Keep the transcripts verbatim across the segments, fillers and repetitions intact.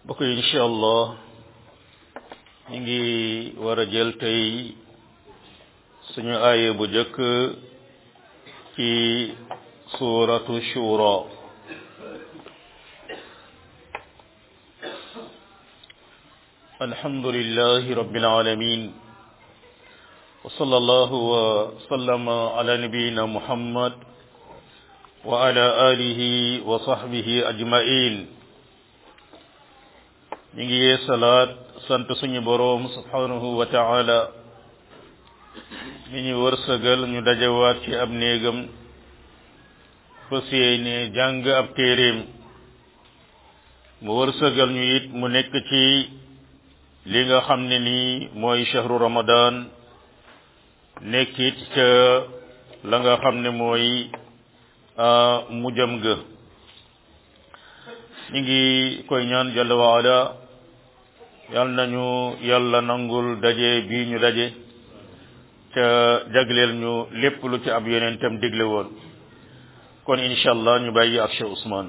bokk yi incha allah ñu ngi war a jël tey suñu aaye bu jëkk ci suratu shura alhamdulillahi rabbil alamin wa sallallahu wa sallama ala nabiyyina muhammad wa ala alihi wa sahbihi ajma'in ñu ngi yee salaat sant suñu boroom subhanahu wa ta'ala ñu ñu wërsëgal ñu dajawaat ci ab néegam fas yéene jàng ab téeréem mu wërsëgal ñu it mu nekk ci li nga xam ne nii mooy shahru ramadan nekkit ca la nga xam ne mooy mujjam ga ñu ngi koy ñaan jalla wa ala yal nañu yàlla nangul daje bii ñu daje ca jagleel ñu lépp lu ci ab yonentam digle woon kon incha allah ñu bàyyi ak Cheikh Ousmane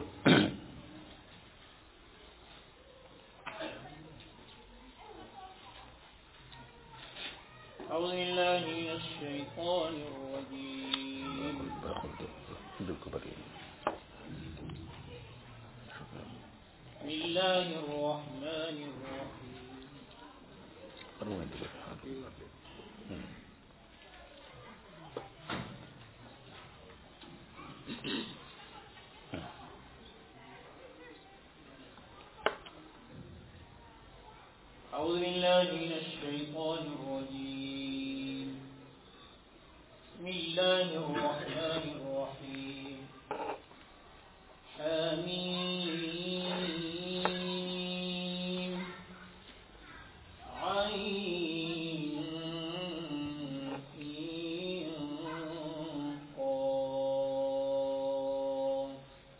أعوذ بالله من الشيطان الرجيم بسم الله الرحمن الرحيم أعوذ بالله من الشيطان الرجيم بسم الله الرحمن الرحيم حميم عين قاف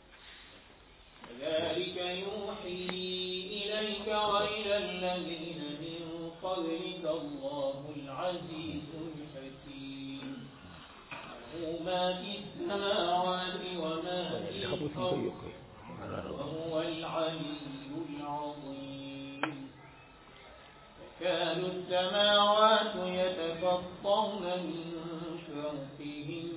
كذلك يوحي إليك وإلى الذين من قبلك الله العزيز الحكيم له ما في السماوات وما في الأرض وهو العلي العظيم تكاد السماوات يتفطرن من فوقهن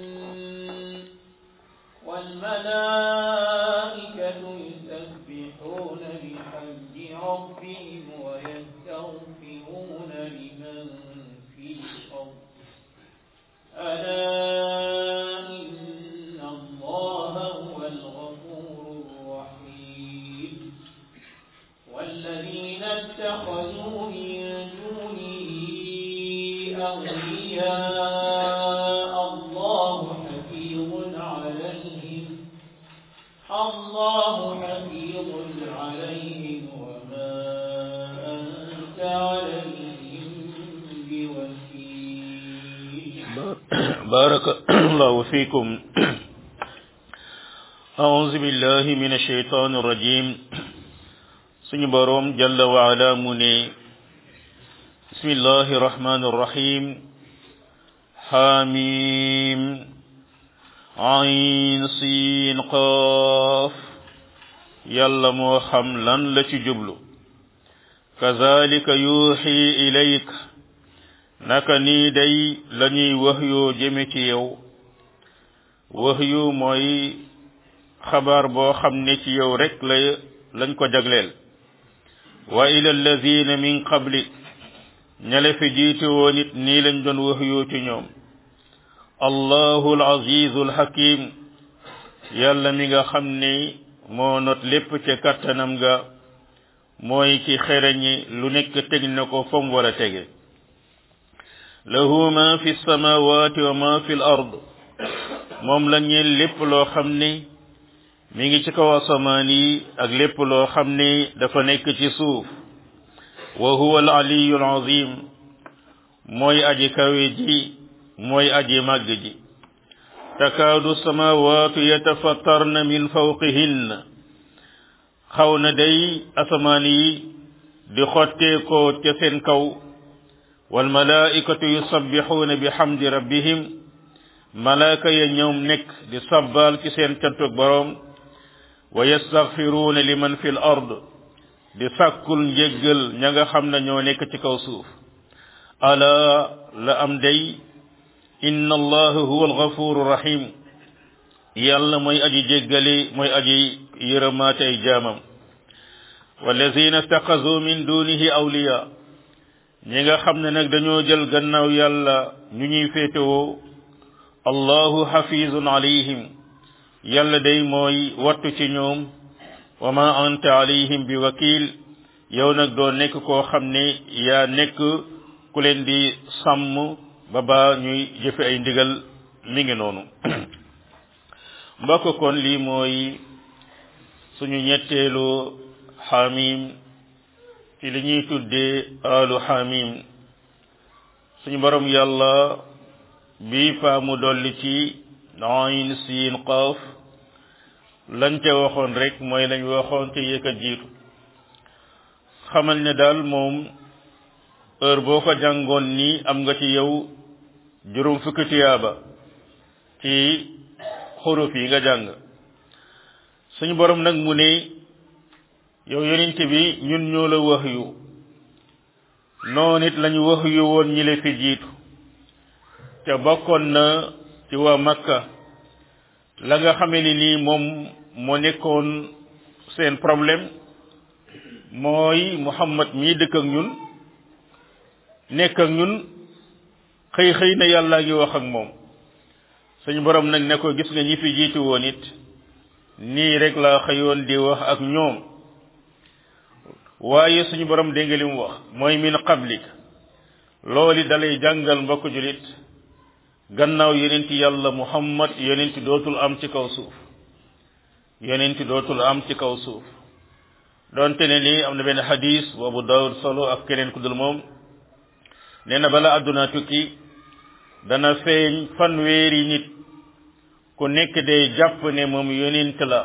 والملائكة يسبحون بحمد ربهم ويستغفرون لمن في الأرض ألا إن الله هو الغفور الرحيم والذين اتخذوا من دونه أولياء الله حفيظ عليهم الله حفيظ عليهم وما أنت عليهم بوكيل بارك الله فيكم أعوذ بالله من الشيطان الرجيم سن بروم جل وعلا مني بسم الله الرحمن الرحيم حميم عين سين قاف يلا مو خم لان لا ci jublu كذلك يوحي إليك naka nii day lañuy waxyoo jëme ci yow waxyu mooy xabaar boo xam ne ci yow rek la lañ ko jagleel wa ila alladhina min qabli ñale fi jiite woon it nii lañ doon waxyoo ci ñoom allahu alazizu alhakim yàlla mi nga xam ne moo not lépp ca kattanam ga mooy ci xereñi lu nekk teg na ko fa mu war a tege lahu ma fi samawati wa ma fi al ard moom la ñeel lépp loo xam ne mi ngi ci kaw asamaan yi ak lépp loo xam ne dafa nekk ci suuf wa huwa al aliyu al azim mooy aji kawe ji mooy aji màgg ji takaadu samawatu yatafattarna min fawqihinna xaw na day asamaan yi di xottee ko ca seen kaw والملائكة يسبحون بحمد ربهم ملائكة ينوم نك دي صبال كي سين تنتوك بروم ويستغفرون لمن في الأرض di sàkkul njéggal ña nga xam ne ñoo nekk ci kaw suuf ala la am day inna allaha huwa alghafuru rahim yàlla mooy aji jéggale mooy aji yërëmaate ay jaamam wallazina ittaxazu min dunihi awliya ñi nga xam ne nag dañoo jël gannaaw yàlla ñu ñuy féetewoo allahu xafizun alayhim yàlla day mooy wattu ci ñoom wa ma anta alayhim bi wakil yow nag doo nekk koo xam ne yaa nekk ku leen di sàmm ba ba ñuy jëfe ay ndigal mi ngi noonu mbokk kon lii mooy suñu ñetteelu xamim ci li ñuy tuddee alu xamim suñu borom yàlla bii faa mu dolli ci ayn siin qaaf lañ ca waxoon rek mooy lañ waxoon ca yëkka jiitu xamal ne daal moom heure boo ko jàngoon nii am nga ci yow juróom fukki tiyaaba ci xuruf yi nga jàng suñu borom nag mu ne yow yonent bi ñun ñoo la wax yu noonu it lañu wax yu woon ñi la fi jiitu te bokkoon na ci waa Makka la nga xamee ni nii moom moo nekkoon seen problème mooy Muhammad mii dëkk ak ñun nekk ak ñun xëy xëy na yàllaa ngi wax ak moom suñu borom nag ne ko gis nga ñi fi jiitu woon it nii rek laa xëyoon di wax ak ñoom waaye suñu borom dégg nga li mu wax mooy min qablik loolu dalay jàngal mbokk julit gannaaw yonent yàlla Muhammad yonent dootul am ci kaw suuf yonent dootul am ci kaw suuf donte ne lii am na benn xadis boobu Daawud solo ak keneen ku dul moom nee na bala àdduna tukki dana feeñ fanweeri nit ku nekk day jàpp ne moom yonent la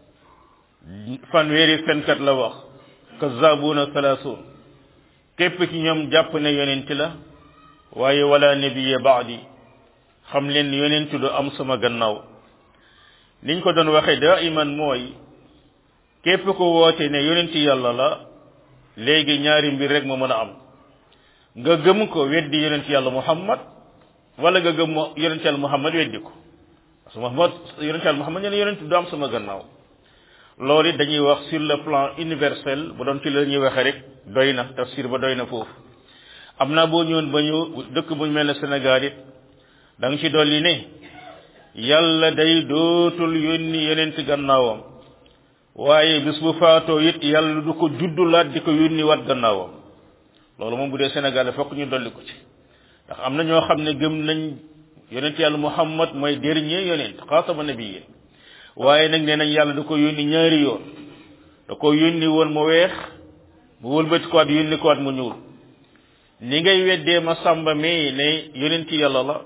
fanweeri fenkat la wax kazzabuna salaasun képp ci ñoom jàpp ne yonent la waaye wala nabiyya ba'di xam leen yonent du am sama gannaaw niñ ko doon waxee daa iman mooy képp ko woote ne yonent yàlla la léegi ñaari mbir rek moo mën a am nga gëm ko weddi yonent yàlla Muhammad wala nga gëm yonent yàlla Muhammad weddi ko parce que Muhammad yonent yàlla Muhammad ne yonent du am sama gannaaw loolu it dañuy wax sur le plan universel bu doon ci la ñuy waxee rek doy na tafsir ba doy na foofu am naa boo ñëwoon ba ñu dëkk bu ñu mel ne Sénégal it da nga ci dolli ne yàlla day dootul yónni yonent gannaawam waaye bis bu faatoo it yàlla du ko juddulaat di ko yónni waat gannaawam loolu moom bu dee Sénégal fokk ñu dolli ko ci ndax am na ñoo xam ne gëm nañ yonent yàlla Muhammad mooy dernier yonent xaatama nabiyyin waaye nag nee nañ yàlla da ko yónni ñaari yoon da ko yónni woon mu weex mu wëlbati ko at yónni ko at mu ñuul ni ngay weddee ma sàmba mi ne yonent yàlla la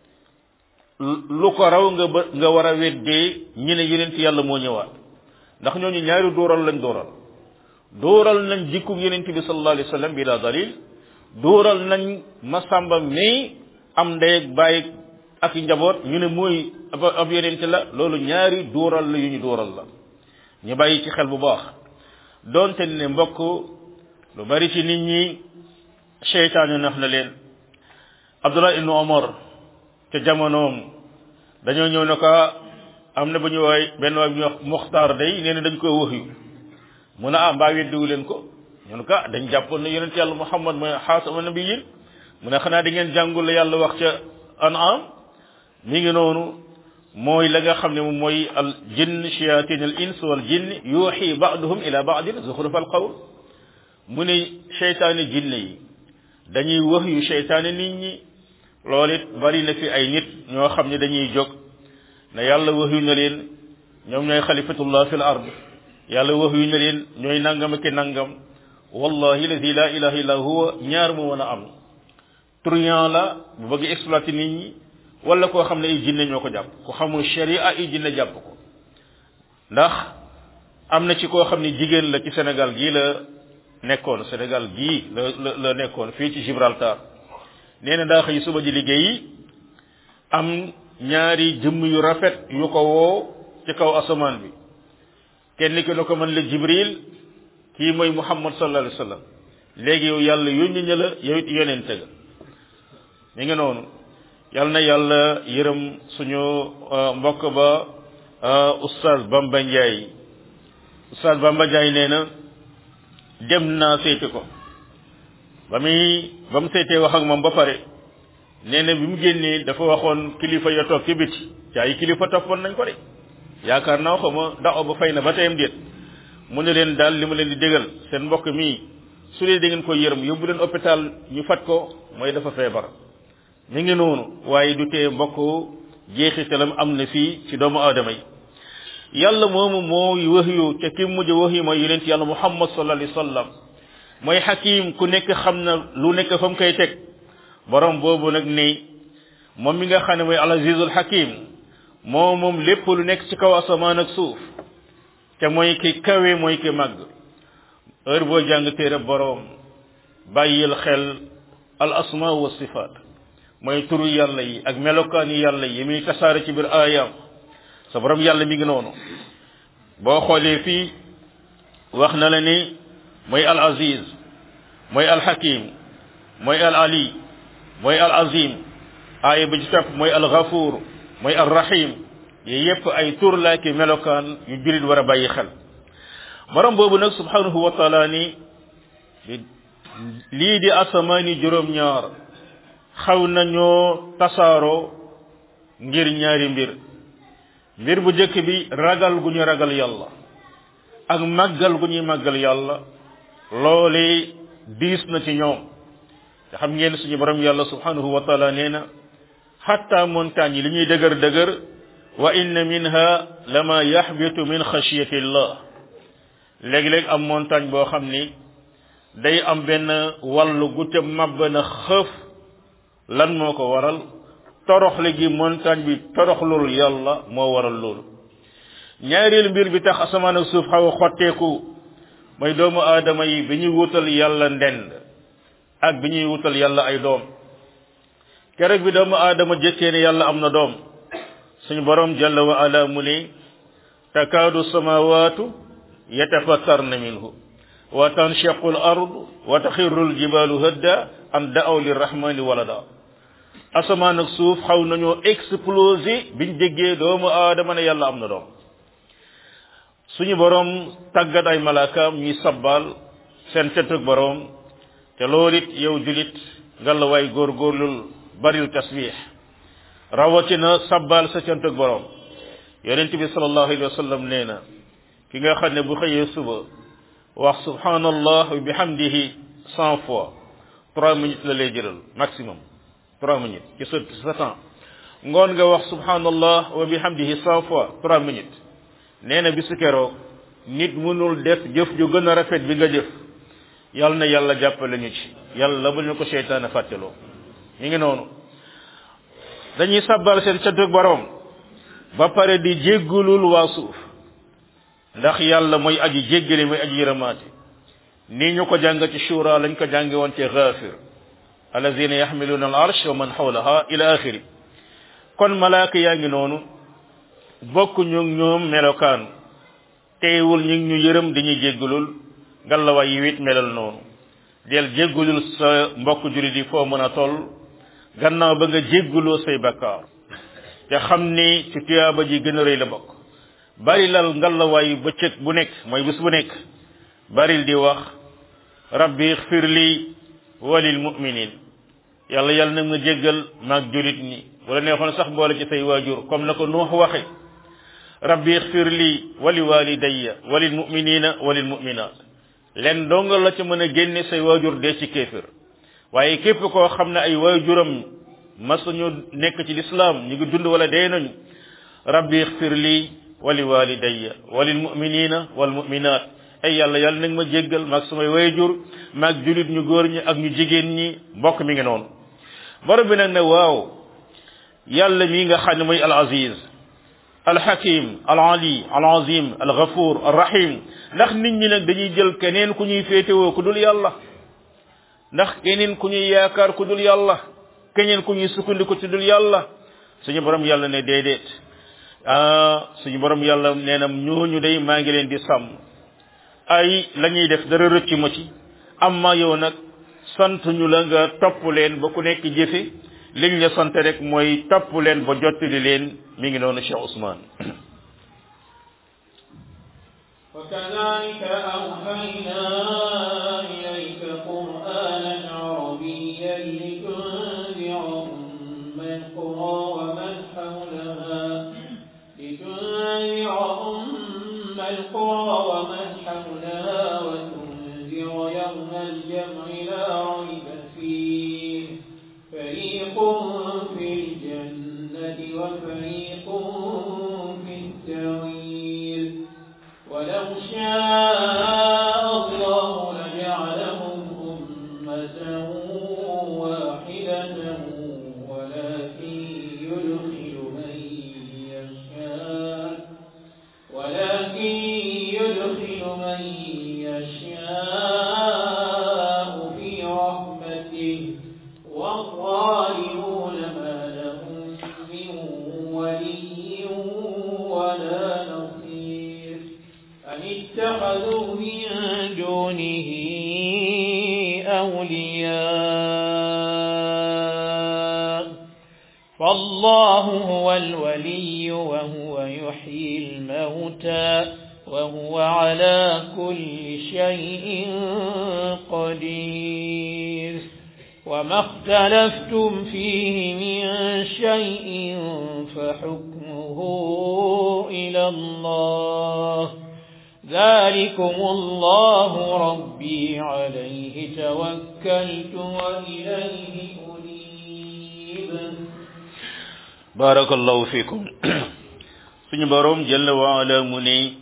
lu ko raw nga ba nga war a weddee ñi ne yonent yàlla moo ñëwaat ndax ñooñu ñaari dóoral lañ dóoral dóoral nañ jikkub yonent bi sallallahu alayhi wa sallam bi la dalil dóoral nañ ma sàmba mi am ndey ak baay ak njaboot ñu ne mooy ab yonent la loolu ñaari dóoral la yu ñu dóoral la ñu bàyyi ci xel bu baax doonte ne mbokk lu bari ci nit ñi seytaane nax na leen Abdullah ibn Omar te jamonoom dañoo ñëw ne ko am na bu ñu waay benn waay bu ñuy wax Muxtaar day nee na dañ koy wax yu mu ne ah mbaa weddiwu leen ko ñu ne ko dañ jàppoon ne yonent yàlla Muhammad mooy xaatama nabiyyin mu ne xanaa di ngeen jàngul la yàlla wax ca An'am mi ngi noonu mooy la nga xam ne moom mooy al jinn shayatin al ins wal jinn yuuxi ba'duhum ila ba'din zuxruf al qawl mu ne seytaane jinne yi dañuy wax yu seytaane nit ñi loolu it bari na fi ay nit ñoo xam ne dañuy jóg ne yàlla wax yu na leen ñoom ñooy xalifatullah fil ard yàlla wax yu na leen ñooy nangam ak nangam wallahi lazi la ilaha illa huwa ñaar mu mën a am truand la bu bëgg exploiter nit ñi wala koo xam ne ay jinne ñoo ko jàpp ku xamul sharia ay jinne jàpp ko ndax am na ci koo xam ne jigéen la ci Sénégal gii la nekkoon Sénégal gii la la la nekkoon fii ci Gibraltar nee na daa xëy suba ji liggéeyi am ñaari jëmm yu rafet yu ko woo ci kaw asamaan bi kenn ki ne ko man la Jibril kii mooy Muhammad sallallahu alayhi wa sallam léegi yow yàlla yónni na la yow it yonente ga mi ngi noonu yal na yàlla yërëm suñu mbokk ba oustaz Bamba Ndiaye oustaz Bamba Ndiaye nee na dem naa seeti ko ba muy ba mu seetee wax ak moom ba pare nee na bi mu génnee dafa waxoon kilifa ya toog ci biti ci ay kilifa toppoon nañ ko de yaakaar naa ko ma daaw ba fay na ba teyam déet mu ne leen daal li ma leen di dégal seen mbokk mii su dee da ngeen ko yërëm yóbbu leen hôpital ñu faj ko mooy dafa feebar mi ngi noonu waaye du tee mbokk jeexitalam am na fii ci doomu aadama yi yàlla moomu mooy wahyu te ki mujj wahyu mooy yonent yàlla Muhammad sallallahu alayhi wa sallam mooy xakim ku nekk xam na lu nekk fa mu koy teg borom boobu nag ni moom mi nga xam ne mooy al azizul hakim moo moom lépp lu nekk ci kaw asamaan ak suuf te mooy ki kawe mooy ki màgg heure boo jàng téere borom bàyyil xel al asma wa sifaat mooy turu yàlla yi ak melokaan yi yàlla yi muy tasaare ci biir aayaam sa borom yàlla mi ngi noonu boo xoolee fii wax na la ni mooy al aziz mooy al hakim mooy al ali mooy al azim aaya ba ci topp mooy al ghafuur mooy al rahim yi yépp ay tur la ki melokaan yu julit war a bàyyi xel borom boobu nag subhanahu wa taala ni lii di asamaani juróom-ñaar xaw nañoo tasaaroo ngir ñaari mbir mbir bu jëkk bi ragal gu ñu ragal yàlla ak màggal gu ñuy màggal yàlla loole diis na ci ñoom te xam ngeen suñu borom yàlla subhanahu wa taala nee na xatta montagne yi li ñuy dëgër dëgër wa inna minha lama yaxbitu min xashiyati llah léegi-léegi am montagne boo xam ni day am benn wàllu gute màbb na xëf lan moo ko waral toroxle gi montagne bi toroxlul yàlla moo waral loolu ñaareelu mbir bi tax asamaan ak suuf xaw a xotteeku mooy doomu aadama yi bi ñuy wutal yàlla ndend ak bi ñuy wutal yàlla ay doom keroog bi doomu aadama jëkkee ne yàlla am na doom suñu borom jalla wa ala mu ne takaadu samawatu yatafattarna minhu wa tanshaqu al ardu wa taxirru al jibalu hadda an da'aw lirrahmani walada asamaan ak suuf xaw nañoo explosé biñ déggee doomu aadama ne yàlla am na doom suñu borom tàggat ay malaakaam ñuy sabbal seen cëttug borom te loolu it yow julit ngalla waay góorgóorlul baril tasbih rawatina sabbal sa cëttug borom yonent bi sallallahu alayhi wa sallam nee na ki nga xam ne bu xëyee suba wax subhanallah wa bihamdihi cent fois trois minutes la lay jëral maximum trois minutes ci sa sa temps ngoon nga wax subhanallah wa bihamdihi cent fois trois minutes nee na bisu keroog nit mënul def jëf ju gën a rafet bi nga jëf yal na yàlla jàppale ñu ci yàlla bu ñu ko seytaane fàtteloo ñu ngi noonu dañuy sabbal seen cantug borom ba pare di jéggulul waa suuf ndax yàlla mooy aji jéggale mooy aji yërëmaate nii ñu ko jàng ci shura lañ ko jànge woon ci ghafir alladhina yahmiluna al arsh wa man hawlaha ila akhiri kon malaaka yaa ngi noonu bokk ñu ñoom melokaan teewul ñu ngi ñu yërëm dañuy jéggulul ngalawaay yi wit melal noonu del jéggulul sa mbokk julit yi foo mën a toll gannaaw ba nga jégguloo say bakkaar te xam ni ci tuyaaba ji gën a rëy la bokk bari lal ngalawaay bëccëg bu nekk mooy bis bu nekk baril di wax rabbi ighfir li walil mu'minin yàlla yàlla nag nga jéggal maag julit ñi wala neexoon sax boole ci say waajur comme na ko Nuux waxe rabbi ighfir li wali walidayya walil mu'minina walil mu'minat len dongal la ci mën a génne say waajur dee ci kéefër waaye képp koo xam ne ay waajuram masuñu nekk ci lislaam ñu ngi dund wala dee nañu rabbi ighfir li wali walidayya walil mu'minina wal mu'minat ay yàlla yàlla nag ma jéggal maag samay waajur maag julit ñu góor ñi ak ñu jigéen ñi mbokk mi ngi noonu borom bi nag ne waaw yàlla mi nga xam ne mooy al aziz al hakim al ali al azim al ghafur al rahim ndax nit ñi nag dañuy jël keneen ku ñuy féetewoo ku dul yàlla ndax keneen ku ñuy yaakaar ku dul yàlla keneen ku ñuy sukkandiku ci dul yàlla suñu borom yàlla ne déedéet ah suñu borom yàlla nee na ñooñu day maa ngi leen di sàmm ay lañuy def dara rëcc ma ci amma yow nag sant ñu la nga topp leen ba ku nekk jëfe liñ la sant rek mooy topp leen ba jottali leen mi ngi noonu Cheikh Ousmane وكذلك أوحينا إليك قرآنا عربيا لتنذر أم القرى ومن حولها لتنذر أم القرى ومن حولها وتنذر يوم الجمع لا ريب فيه فريق في الجنة وفريق في السعير ولو شاء الله لجعلهم أمة واحدة ولكن يدخل من يشاء ولكن يدخل من يشاء في رحمته والظالمون ما لهم من ولي ولا نصير أم اتخذوا من دونه أولياء فالله هو الولي وهو يحيي الموتى وهو على كل شيء قدير وما اختلفتم فيه من شيء فحكمه إلى الله ذلكم الله ربي عليه توكلت وإليه أنيب بارك الله فيكم سن بروم جل وعلا مني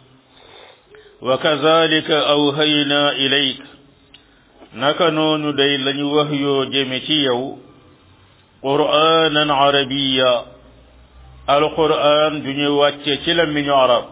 وكذلك أوهينا إليك نكنون دي لن وحيو جمتيو قرآنا عربيا القرآن دنيا واتشلا من عرب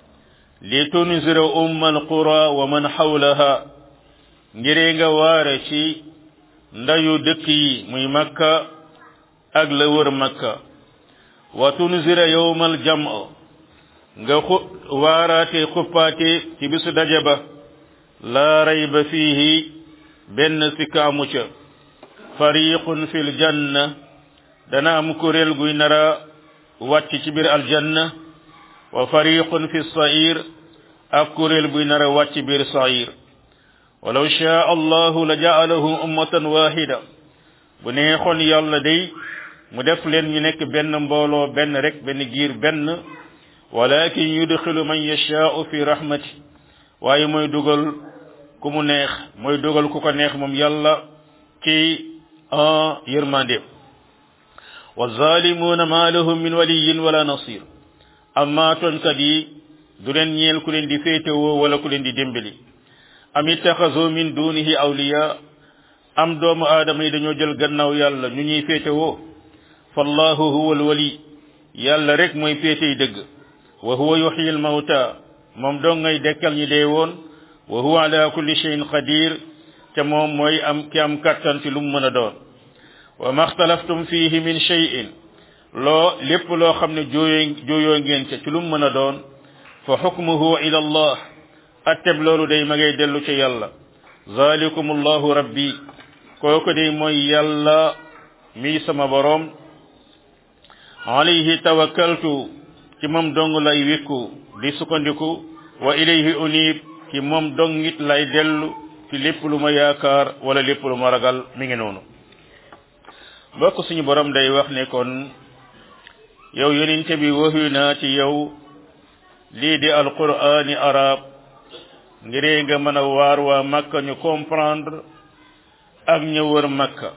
لتنذر أم القرى ومن حولها نجرينغا وارشي ndayu dëkk yi muy makka ak la wër makka wa tunzira yawmal jam'a nga waaraate xuppaate ci bisu daje ba la rayba fihi benn sikaamu ca fariqun fil janna dana am kuréel guy nara wàcc ci biir aljanna wa fariqun fi sa'ir ak kuréel buy nara wàcc biir sa'ir walaw shaa allahu la ja'alahu ummatan wahida bu neexoon yàlla day mu def leen ñu nekk benn mbooloo benn rek benn giir benn walakin yudkhilu man yasha'u fi rahmati waaye mooy dugal ku mu neex mooy dugal ku ko neex moom yàlla ci en yërmande wa zalimuna ma lahum min waliyyin wala nasir amma tonkat yi du leen ñeel ku leen di féetewoo wala ku leen di dimbali am ittaxazu min dunihi awliya am doomu aadama yi dañoo jël gannaaw yàlla ñu ñuy féetewoo fallahu huwa alwali yàlla rek mooy féetey dëgg wa huwa yuhyi almawta moom dong ngay dekkal ñi dee woon wa huwa ala kulli shay'in qadir te moom mooy am ki am kattan ci lu mu mën a doon wa ma xtalaftum fihi min shay'in loo lépp loo xam ne jooyoo jooyoo ngeen ca ci lu mu mën a doon fa hukmuhu ila allah atteb loolu day ma ngay dellu ci yàlla zalikum allahu rabbi kooku day mooy yàlla mi sama borom alayhi tawakkaltu ci moom dong lay wékku di sukkandiku wa ilayhi unib ci moom dong it lay dellu ci lépp lu ma yaakaar wala lépp lu ma ragal mi ngi noonu bokk suñu borom day wax ne kon yow yonente bi waxyu naa ci yow lii di alqur'ani arab ngiree nga mën a waar waa makka ñu comprendre ak ñu wër makka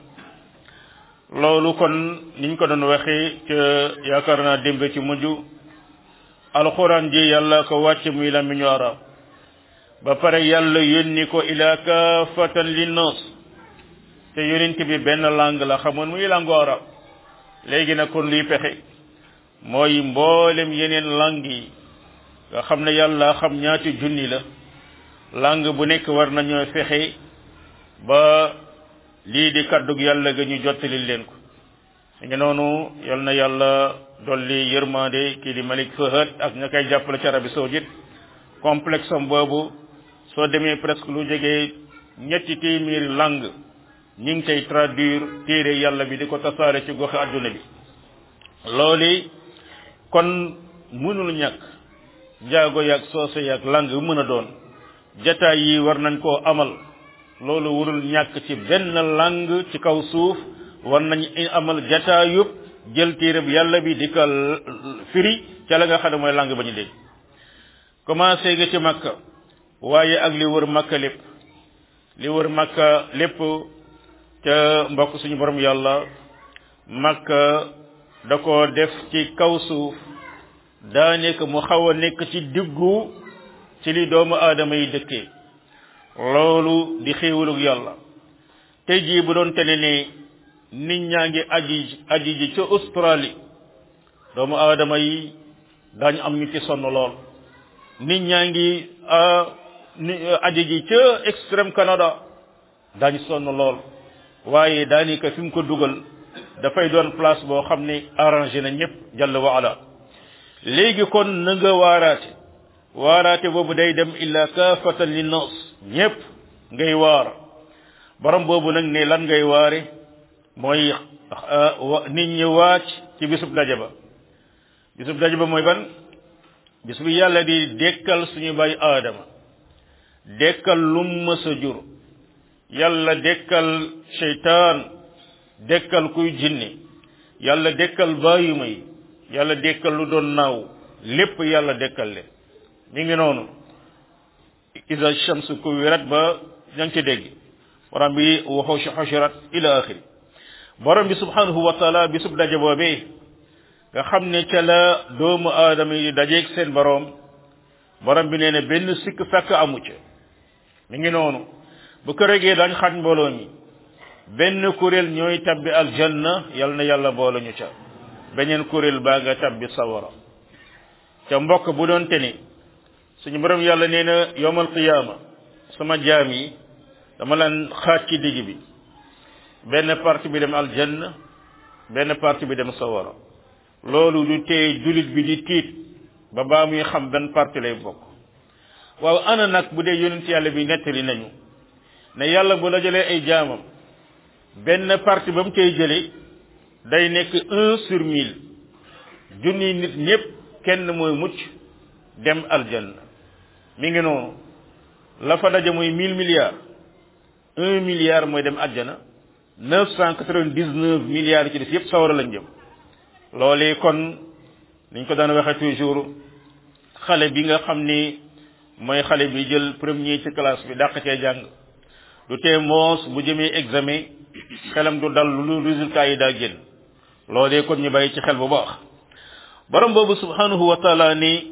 loolu kon niñ ko doon waxee ca yaakaar naa démb ci mujj alquran ji yàlla ko wàcc muy làmmiñu arab ba pare yàlla yónni ko ila kaafatan linnas te yonent bi benn langue la xamoon muy langue arab léegi nag kon luy pexe mooy mboolem yeneen langue yi nga xam ne yàlla xam ñaati junni la langue bu nekk war nañoo fexe ba lii di kaddug yàlla ga ñu jottali leen ko ngi noonu yal na yàlla dolli yërmande kii di Malik Fahad ak ña koy jàppale ci Arabie Saoudite complexe am boobu soo demee presque lu jege ñetti téeméeri langue ñi ngi cay traduire téere yàlla bi di ko tasaare ci goxi adduna bi loolu kon mënul ñàkk jaago yaag soose yaag langue yu mën a doon jataay yi war nañ koo amal loolu warul ñàkk ci benn langue ci kaw suuf war nañ amal jataayub jël téere bi yàlla bi di ko firi ca la nga xam ne mooy langue ba ñu dégg commencé nga ci Makka waaye ak li wër Makka lépp li wër Makka lépp ca mbokk suñu borom yàlla Makka da ko def ci kaw suuf daa nekk mu xaw a nekk ci diggu ci li doomu aadama yi dëkkee loolu di xéewalug yàlla tey jii bu doon tene ne nit ñaa ngi aji aji ji ca Australie doomu aadama yi daañu am ñu ci sonn lool nit ñaa ngi aji ji ca extrême Canada daañu sonn lool waaye daanaka fi mu ko dugal dafay doon place boo xam ne arrangé na ñëpp jalla wa ala léegi kon na nga waaraate waaraate boobu day dem illa kaafatan linnas ñëpp ngay waar borom boobu nag ne lan ngay waare mooy nit ñi wàcc ci bisub daje ba bisub daje ba mooy ban bis bi yàlla di dekkal suñu bay aadama dekkal lum mës a jur yàlla dekkal seytaan dekkal kuy jinni yàlla dekkal bàyyuma yi yàlla dekkal lu doon naaw lépp yàlla dekkal leen mi ngi noonu isa shamsu kuwirat ba ña ngi ci dégg borom bi waxu xushirat ila axiri borom bi subhanahu wa taala bisub daje boobee nga xam ne ca la doomu aadama yi dajeeg seen borom borom bi nee na benn sikk sàkk amu ca mi ngi noonu bu ko regee dañ xaaj mbooloo mi benn kuréel ñooy tabbi aljanna yal na yàlla boole ñu ca beneen kuréel baa nga tabbi sawara ca mbokk bu doon te ni suñu borom yàlla nee na yowmal qiyaama sama jaam yi dama leen xaaj ci digg bi benn parti bi dem aljanna benn parti bi dem sawara loolu du tee julit bi di tiit ba baa muy xam benn parti lay bokk waaw ana nag bu dee yonent yàlla bi nettali nañu ne yàlla bu la jëlee ay jaamam benn parti ba mu cay jëlee day nekk un sur mille junni nit ñëpp kenn mooy mucc dem aljanna mi ngi noonu la fa daje mooy mille milliards un milliard mooy dem aljana neuf cent quatre-vingt-dix-neuf milliards ci des yëpp sawara lañ jëm loolee kon niñ ko daan waxe toujours xale bi nga xam ni mooy xale bi jël premier ci classe bi dàq cee jàng du tee moos bu jëmee examen xelam du dal lu résultat yi daa génn loolee kon ñu bàyyi ci xel bu baax borom boobu subhanahu wa taala ni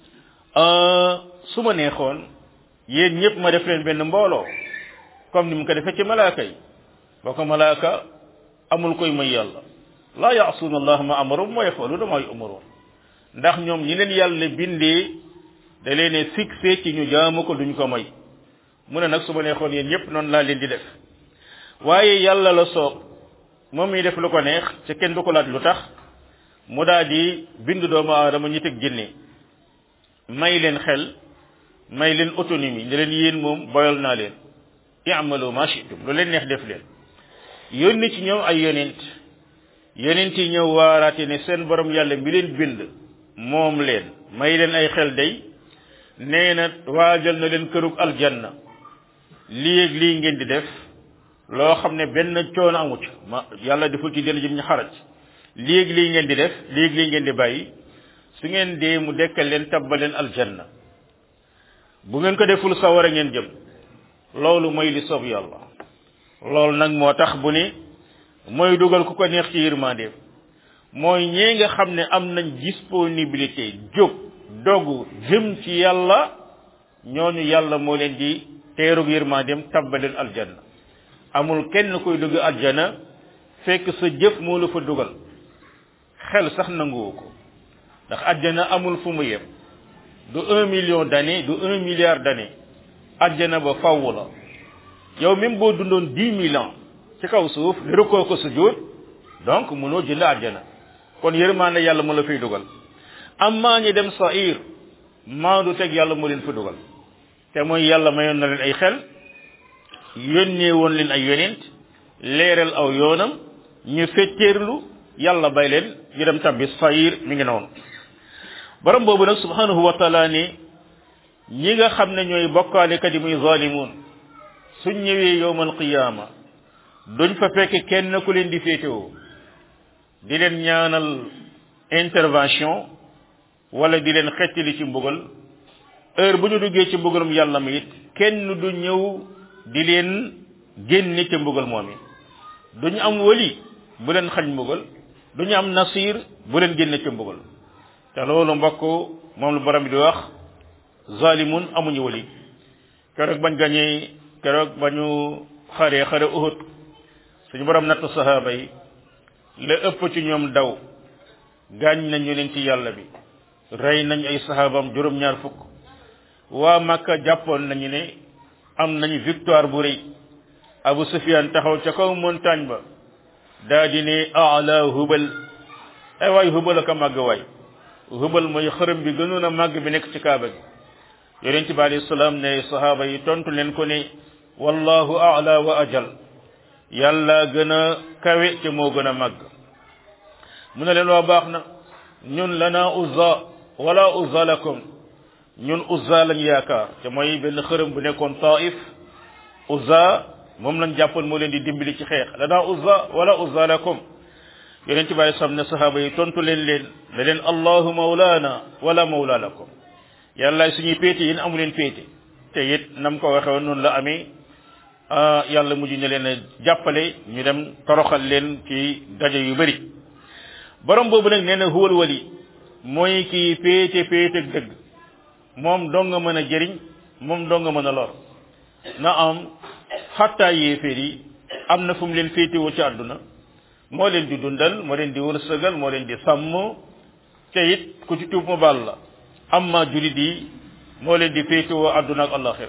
su ma neexoon yéen ñëpp ma def leen benn mbooloo comme ni mu ko defee ci malaaka yi boo ko malaaka amul koy may yàlla laa yaasuuna allah ma amarum wa yafaluuna ma yu'maruun ndax ñoom ñi leen yàlla bindee da leen fixé ci ñu jaamu ko duñ ko may mu ne nag su ma neexoon yéen ñëpp noonu laa leen di def waaye yàlla la soob moom mi def lu ko neex ci kenn du ko laaj lu tax mu daal di bind doomu aadama ñi teg jinne may leen xel may leen autonomie ne leen yéen moom boyal naa leen i'malu ma shi'tum lu leen neex def leen yónni ci ñoom ay yonent yonent yi ñëw waaraate ne seen borom yàlla mi leen bind moom leen may leen ay xel day nee na waajal na leen kërug aljanna lii ak lii ngeen di def loo xam ne benn coono amu ci ma yàlla deful ci dina jëm ñu xaraj lii ak lii ngeen di def lii ak lii ngeen di bàyyi su ngeen dee mu dekkal leen tabbal leen aljanna bu ngeen ko deful sawara ngeen jëm loolu mooy li soob yàlla loolu nag moo tax bu ne mooy dugal ku ko neex ci yërmandeem mooy ñee nga xam ne am nañ disponibilité jóg dogu jëm ci yàlla ñooñu yàlla moo leen di teerug yërmandeem tabbaleen aljanna amul kenn koy dugg aljana fekk sa jëf moo la fa dugal xel sax nanguwu ko ndax aljana amul fu mu yem du un million d'années du un milliard d'années aljana ba faww la yow même boo dundoon dix mille ans ci kaw suuf di rukkoo ko sujjóot donc mënoo jënd aljana kon yërmaande yàlla mu la fiy dugal amma ñi dem sair maandu teg yàlla mu leen fa dugal te mooy yàlla mayoon na leen ay xel yónnee woon leen ay yonent leeral aw yoonam ñu fetteerlu yàlla bay leen ñu dem tabbi sayir mi ngi noonu borom boobu nag subhanahu wa taala ni ñi nga xam ne ñooy bokkaalekat yi muy zalimun suñ ñëwee yowmal qiyaama duñ fa fekk kenn ku leen di féetewoo di leen ñaanal intervention wala di leen xettali ci mbugal heure bu ñu duggee ci mbugalum yàlla mi it kenn du ñëw di leen génne ca mbugal moom it duñu am wali bu leen xañ mbugal duñu am nasir bu leen génne ca mbugal te loolu mbokk moom lu borom bi di wax zalimun amuñu wali keroog bañ gañee keroog bañu xare xare Uhud suñu borom natt sahaaba yi la ëpp ci ñoom daw gaañ nañ yonent ci yàlla bi rey nañ ay sahaabam juróom-ñaar fukk waa Makka jàppoon nañu ne am nañu victoire bu rëy Abu Sufyan taxaw ca kaw montagne ba daa di ne ala hubal ay waay hubal ak a màgg waay hubal mooy xërëm bi gënoon a màgg bi nekk ci kaaba gi yonent bi alayhi salaam ne sahaaba yi tontu leen ko ne wallahu a'la wa ajal yàlla gën a kawe te moo gën a màgg mu ne leen waa baax na ñun lana uzza wala uzza lakum ñun uzza lañ yaakaar te mooy benn xërëm bu nekkoon Taif uzza moom lañ jàppoon moo leen di dimbali ci xeex lana uzza wala uzza lakum yonent bi alayhi salaam ne sahaaba yi tontu leen leen ne leen allahu mawlana wala mawla lakum yàlla suñuy péete yéen amu leen péete te it nam ko waxe woon noonu la amee yàlla mujj ne leen a jàppale ñu dem toroxal leen ci daje yu bari borom boobu nag nee na huwal wali mooy kii péete péete ak dëgg moom dong nga mën a jëriñ moom dong nga mën a lor na am xattaa yéeféer yi am na fu mu leen féetewoo ci àdduna moo leen di dundal moo leen di wërsëgal moo leen di sàmm te it ku ci tuub mu baal la amma julit yi moo leen di féetewoo àdduna ak alaxira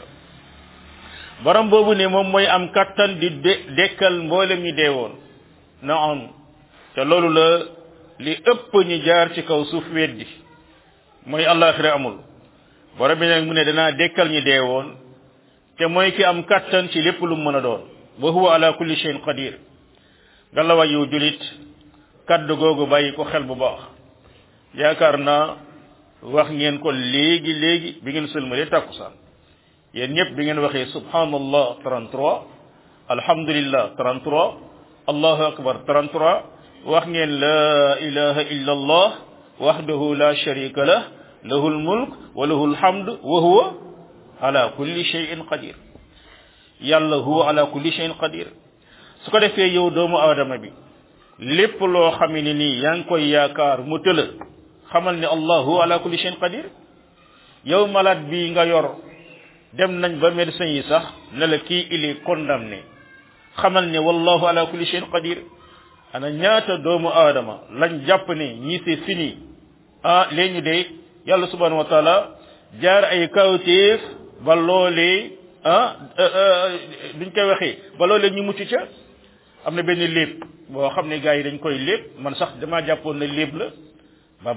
borom boobu ne moom mooy am kattan di dekkal mboolem ñi deewoon na am te loolu la li ëpp ñi jaar ci kaw suuf weddi mooy alaxira amul borom bi nag mu ne danaa dekkal ñi deewoon te mooy ki am kattan ci lépp lu mu mën a doon wa huwa ala kulli shay'in qadir galawaay yow julit kaddu googu bàyyi ko xel bu baax yaakaar naa wax ngeen ko léegi léegi bi ngeen sëlmalee takkusaan yéen ñëpp bi ngeen waxee subhanallah trente-trois alhamdulillah trente-trois allahu akbar trente-trois wax ngeen la ilaha illa allah wahdahu la sharika lah lahu almulk wa lahu alhamd wa huwa ala kulli shay'in qadir yàlla huwa ala kulli shay'in qadir su ko defee yow doomu aadama bi lépp loo xam ne nii yaa ngi koy yaakaar mu tëla xamal ne allahu ala kulli shay'in qadir yow malade bi nga yor dem nañ ba médecin yi sax ne la kii il est condamné xamal ne wallahu ala kulli shay'in qadir ana ñaata doomu aadama lañ jàpp ne ñii c'est fini ah léegi de yàlla subhanahu wa taala jaar ay kawteef ba loolee ah duñ koy waxee ba loolee ñu mucc ca am na benn léeb boo xam ne gars yi dañ koy léeb man sax damaa jàppoon ne léeb la ba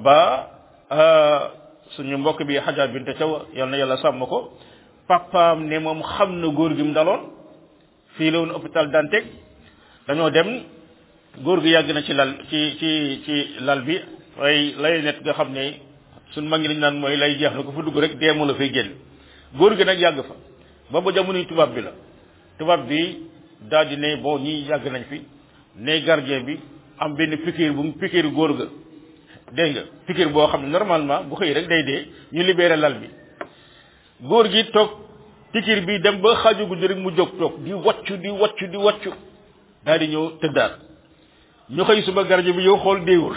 ba suñu mbokk bi Hadja Binta Thiaw yal na yàlla sàmm ko papaam ne moom xam na góor gi mu daloon fii la woon hôpital Dantec dañoo dem góor gi yàgg na ci lal ci ci ci lal bi waaye lay net nga xam ne suñu mag ñi dañ naan mooy lay jeex na ko fa dugg rek deemu la fay génn góor gi nag yàgg fa ba ba jamonoy tubaab bi la tubaab bi daal di ne bon ñii yàgg nañ fi ne gardien bi am benn piqûre bu mu piqûre góor ga dégg nga piqûre boo xam ne normalement bu xëy rek day dee ñu libéré lal bi góor gi toog piqûre bi dem ba xaaju guddi rek mu jóg toog di waccu di waccu di waccu daal di ñëw tëddaat ñu xëy suba gardien bi yow xool déewul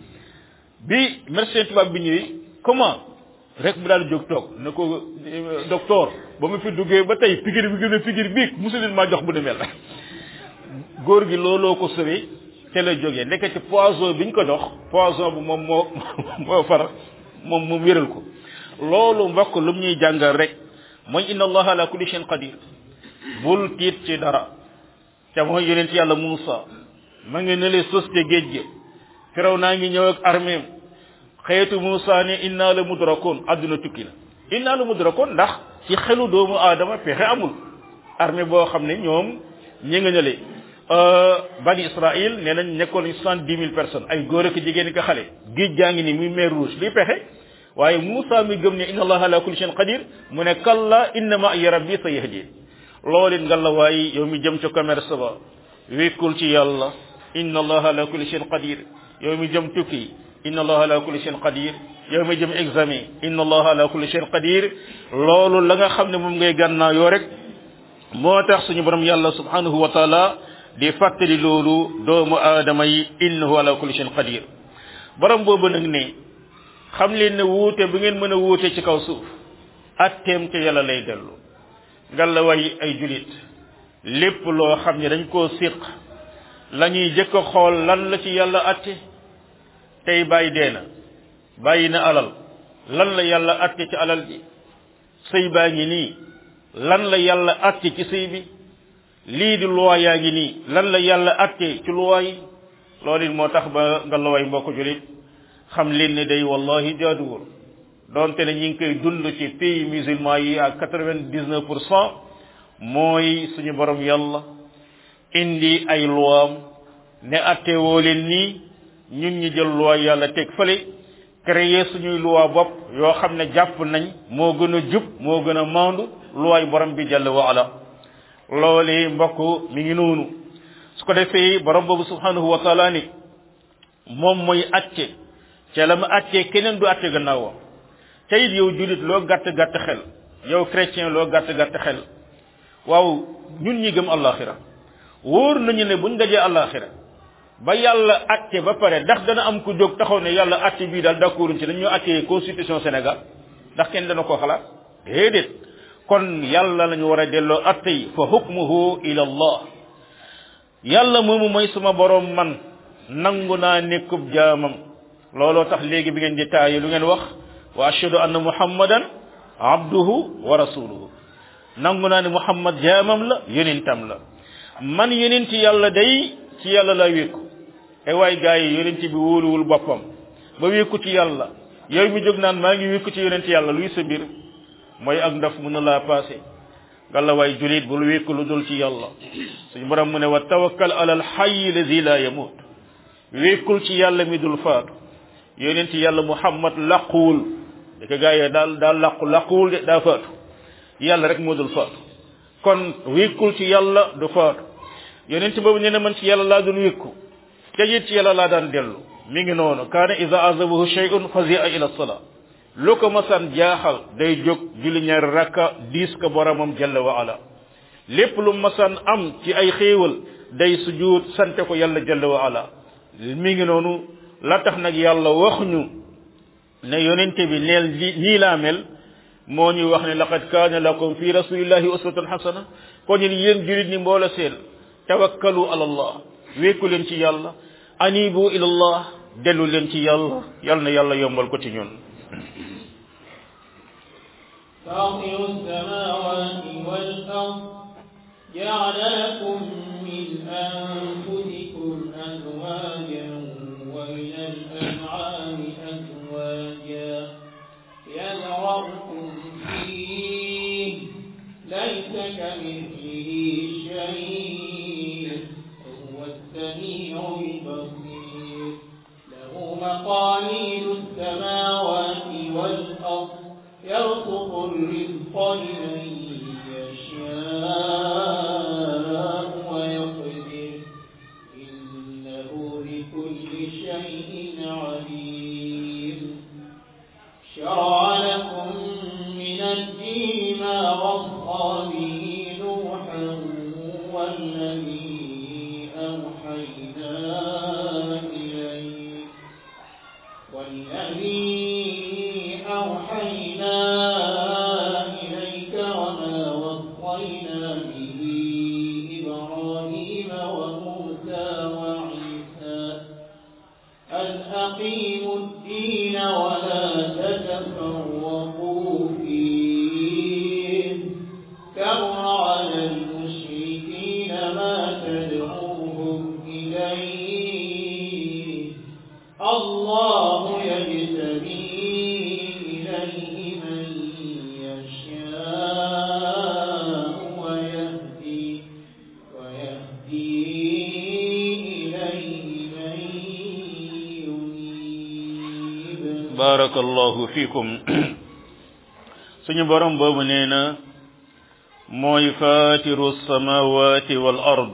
bi médecin tubaab bi ñëwee comment rek mu daal di jóg toog ne ko docteur ba mu fi duggee ba tey piqûre bi gën a piqûre bii musulin maa jox bu ne mel góor gi looloo ko sëwee te la jógee ndekete poison bi ñu ko dox poison bu moom moo moo far moom moom wéral ko loolu mbokk lu mu ñuy jàngal rek mooy inna allaha ala kulli shay'in qadir bul tiit ci dara te mooy yonent yàlla Muusa ma ngi ne le sos te géej gi firaw naa ngi ñëw ak arméem xeetu Muusa ne inna la mudrakoon adduna tukki la inna la mudrakoon ndax ci xelu doomu aadama pexe amul armée boo xam ne ñoom ñi nga ñële bani Israël nee nañ nekkoon nañ soixante dix mille personnes ay góor ak jigéen ko xale géej jaa ngi ni muy mer rouge luy pexe waaye Moussa mi gëm ne inna allaha ala kulli shay'in qadir mu ne kalla inna ma'iya rabbi sayahdin loolu it ngalla waaye yow mi jëm ca commerce ba wékkul ci yàlla inna allaha ala kulli shay'in qadir yow mi jëm tukki inna allaha ala kulli shay'in qadir yow mi jëm examen inna allaha ala kulli shay'in qadir loolu la nga xam ne moom ngay gànnaa yoo rek moo tax suñu borom yàlla subhanahu wa taala di fàttali loolu doomu aadama yi innahu ala kulli shay'in qadir borom boobu nag ne xam leen ne wuute bi ngeen mën a wuute ci kaw suuf atteem ca yàlla lay dellu ngalla way ay julit lépp loo xam ne dañ koo siq la ñuy jëkk a xool lan la ci yàlla atte tey bàyyi dee na bàyyi na alal lan la yàlla atte ci alal ji sëy baa ngi nii lan la yàlla atte ci sëy bi lii di loi yaa ngi nii lan la yàlla atte ci loi yi loolu it moo tax ba ngalla way mbokk julit xam leen ne day wallahi jaaduwul donte ne ñi ngi koy dund ci pays musulman yi à quatre-vingt-dix-neuf pour cent mooy suñu borom yàlla indi ay luwaam ne atte woo leen nii ñun ñi jël loi yàlla teg fële créer suñuy loi bopp yoo xam ne jàpp nañ moo gën a jub moo gën a maandu loi borom bi jalla wa ala loole mbokk mi ngi noonu su ko defee borom boobu subhanahu wa taala ni moom mooy atte ca la ma attee keneen du atte gannaawam te it yow julit loo gàtt gàtt xel yow chrétien loo gàtt gàtt xel waaw ñun ñi gëm àllaaxira wóor nañu ne buñ dajee àllaaxira ba yàlla atte ba pare ndax dana am ku jóg taxaw ne yàlla atte bii daal d'accord ci dañu atte constitution Sénégal ndax kenn dana koo xalaat déedéet kon yàlla lañu war a delloo atte yi fa hukmuhu ila allah yàlla moomu mooy suma boroom man nangu naa nekkub jaamam looloo tax léegi bi ngeen di taayi lu ngeen wax wa ashhadu anna muhammadan abduhu wa rasuluhu nangu naa ne muhammad jaamam la yonentam la man yonent yàlla day ci yàlla la wékku ay waay gaa yi yonent bi wóoluwul boppam ba wékku ci yàlla yow mi jóg naan maa ngi wékku ci yonent yàlla luy sa mbir mooy ak ndaf mën na laa passé ngalla waay julit bul wékku lu dul ci yàlla suñu borom mu ne wa tawakkal ala al hayy allazi la yamut wékkul ci yàlla mi dul faatu yonent yàlla muhammad laquwul da ko gaa yi daal daal laqu laquwul de daa faatu yàlla rek moo dul faatu kon wékkul ci yàlla du faatu yonent boobu nee na man ci yàlla laa dul wékku te it ci yàlla laa daan dellu mi ngi noonu kaana iza azabahu shay'un fazi'a ila salat lu ko masaan jaaxal day jóg julli ñaari rakka diis ko boromam jalla wa ala lépp lu masaan am ci ay xéewal day sujud sante ko yàlla jalla wa ala mi ngi noonu la tax nag yàlla wax ñu ne yonente bi neel nii laa mel moo ñuy wax ne laqad kaana lakum fi rasulillahi uswatun hasana ko ñu yéen julit ñi mboola seen tawakkalu ala allah wékku leen ci yàlla anibu ila allah dellu leen ci yàlla yàlla na yàlla yombal ko ci ñun فاطر السماوات والأرض جعل لكم من أنفسكم أزواجا ومن الأنعام أزواجا يذرأكم فيه ليس كمثله شيء وهو السميع البصير له مقاليد السماوات والأرض يرزق الرزق لمن يشاء ويقدر إنه بكل شيء عليم شرع لكم من الدين ما وصى به نوحا barakallahu fikum suñu borom boobu nee na mooy faatiru samawati wal ard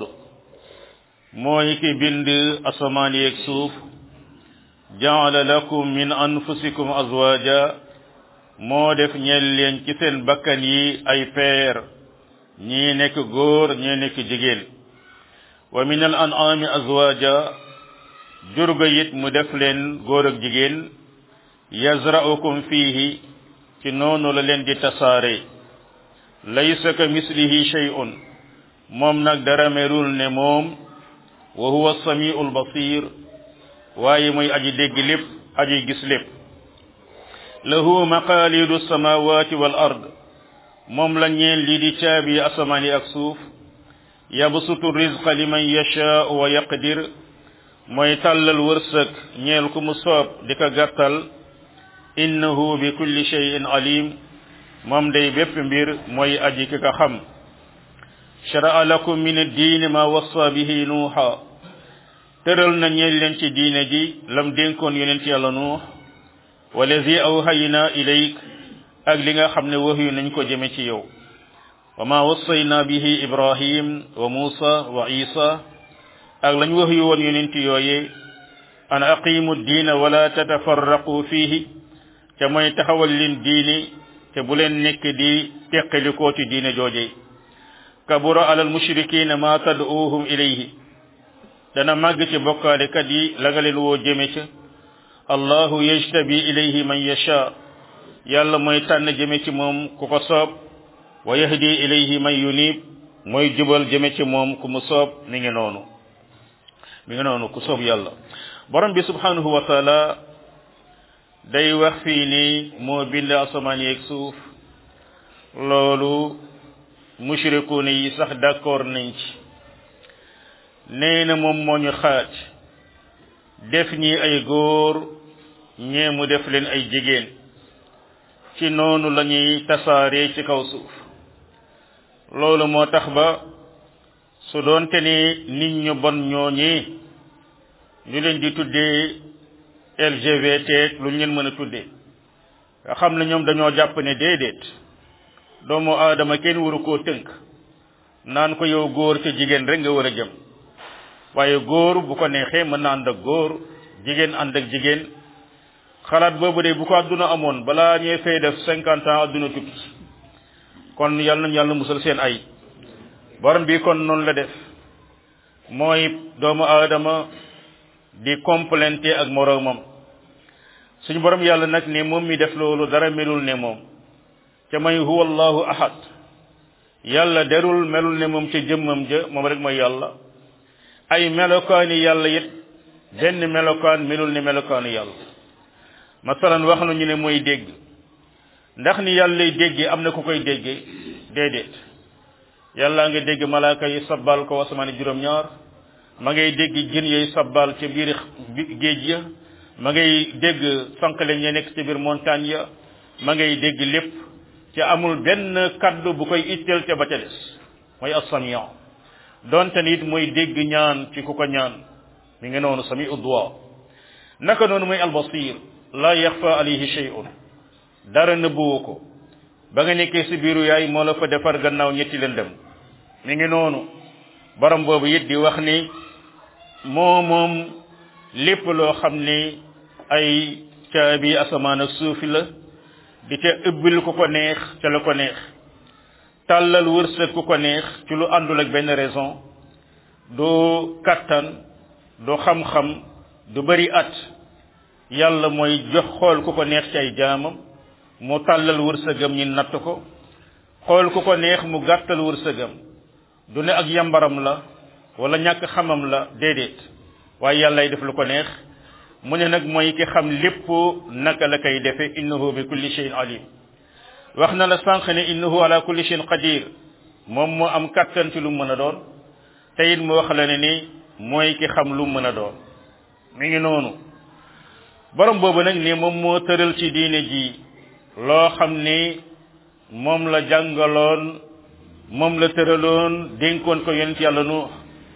mooy ki bind asamaan yeeg suuf ja'ala lakum min anfusikum azwaja moo def ñeel leen ci seen bakkan yi ay peer ñii nekk góor ñii nekk jigéen wa min al an'ami azwaja jurga it mu def leen góor ak jigéen yazra'ukum fihi ci noonu la leen di tasaare laysa ka mislihi shay'un moom nag dara merul ne moom wa huwa as-sami'ul basir waaye mooy aji dégg lépp aji gis lépp lahu maqalidu samawati wal ard moom la ñeel lii di caabi asamaan yi ak suuf yabsutu rizqa liman yasha wa yaqdir mooy tàllal wërsëg ñeel ku mu soob di ko gàttal innahu bi kulli shay'in alim moom day bépp mbir mooy aji ki ka xam shara'a lakum min ad-din ma wassa bihi nuuha tëral na ñeel leen ci diine ji lam dénkoon yonent yàlla nuux wallazi awhayna ilayk ak li nga xam ne wahyu nañ ko jëme ci yow wa ma wassayna bihi ibrahim wa musa wa isa ak lañ wahyu woon yonent yooye an aqimu ad-diina wala tatafarraqu fihi te mooy taxawal leen diine te bu leen nekk di teqalikoo ci diine jooje kabura alal mushrikiina ma tad'uuhum ilayhi dana màgg ci bokkaalekat yi la nga leen woo jëme ca allahu yajtabi ilayhi man yasha yàlla mooy tànn jëme ci moom ku ko soob wa yahdi ilayhi man yunib mooy jubal jëme ci moom ku mu soob mi ngi noonu mi ngi noonu ku soob yàlla borom bi subhanahu wa taala day wax fii ni moo bind asamaan yeeg suuf loolu mushrikuuna yi sax d'accord nañ ci nee na moom moo ñu xaaj def ñi ay góor ñee mu def leen ay jigéen ci noonu la ñuy tasaaree ci kaw suuf loolu moo tax ba su doonte ni nit ñu bon ñooñi ñu leen di tuddee L G B T lu ñu leen mën a tuddee nga xam ne ñoom dañoo jàpp ne déedéet doomu aadama kenn waru koo tënk naan ko yow góor ca jigéen rek nga war a jëm waaye góor bu ko neexee mën na ànd ak góor jigéen ànd ak jigéen xalaat boobu de bu ko àdduna amoon balaa ñuy fay def cinquante ans àdduna tukki kon yàlla nañu yàlla musal seen ay borom bi kon noonu la def mooy doomu aadama di complété ak moroomam suñu borom yàlla nag ne moom mi def loolu dara melul ne moom ca may huwa allahu ahad yàlla derul melul ne moom ca jëmmam ja moom rek mooy yàlla ay melokaani yàlla it benn melokaan melul ne melokaanu yàlla masalan wax nañu ne mooy dégg ndax ni yàlla lay déggee am na ku koy déggee déedéet yàlla nga dégg malaaka yi sabbal ko asamaani juróom-ñaar ma ngay dégg jën yooyu sabbal ca biir géej ya ma ngay dégg sànqaleñ ya nekk ca biir montagne ya ma ngay dégg lépp ca amul benn kaddu bu koy itteel ca ba ca des mooy as-sami' donte nit mooy dégg ñaan ci ku ko ñaan mi ngi noonu sami'u du'a naka noonu mooy al-basir la yaxfa alayhi shay'un dara nëbbuwu ko ba nga nekkee si biiru yaay moo la fa defar gannaaw ñetti lëndëm mi ngi noonu borom boobu it di wax ni moo moom lépp loo xam ni ay caabi asamaan ak suufi la di ca ëbbil ku ko neex ca la ko neex tàllal wërsëg ku ko neex ci lu àndul ak benn raison du kattan du xam-xam du bari at yàlla mooy jox xool ku ko neex ci ay jaamam mu tàllal wërsëgam ñi natt ko xool ku ko neex mu gàttal wërsëgam du ne ak yambaram la wala ñàkk xamam la déedéet waaye yàllay def lu ko neex mu ne nag mooy ki xam lépp naka la koy defe innahu bi kulli shay'in alim wax na la sànq ne innahu ala kulli shay'in qadir moom moo am kattan ci lu mën a doon te it mu wax la ne ni mooy ki xam lu mën a doon mi ngi noonu borom boobu nag ni moom moo tëral ci diine ji loo xam ni moom la jàngaloon moom la tëraloon dénkoon ko yonent yàlla Nuux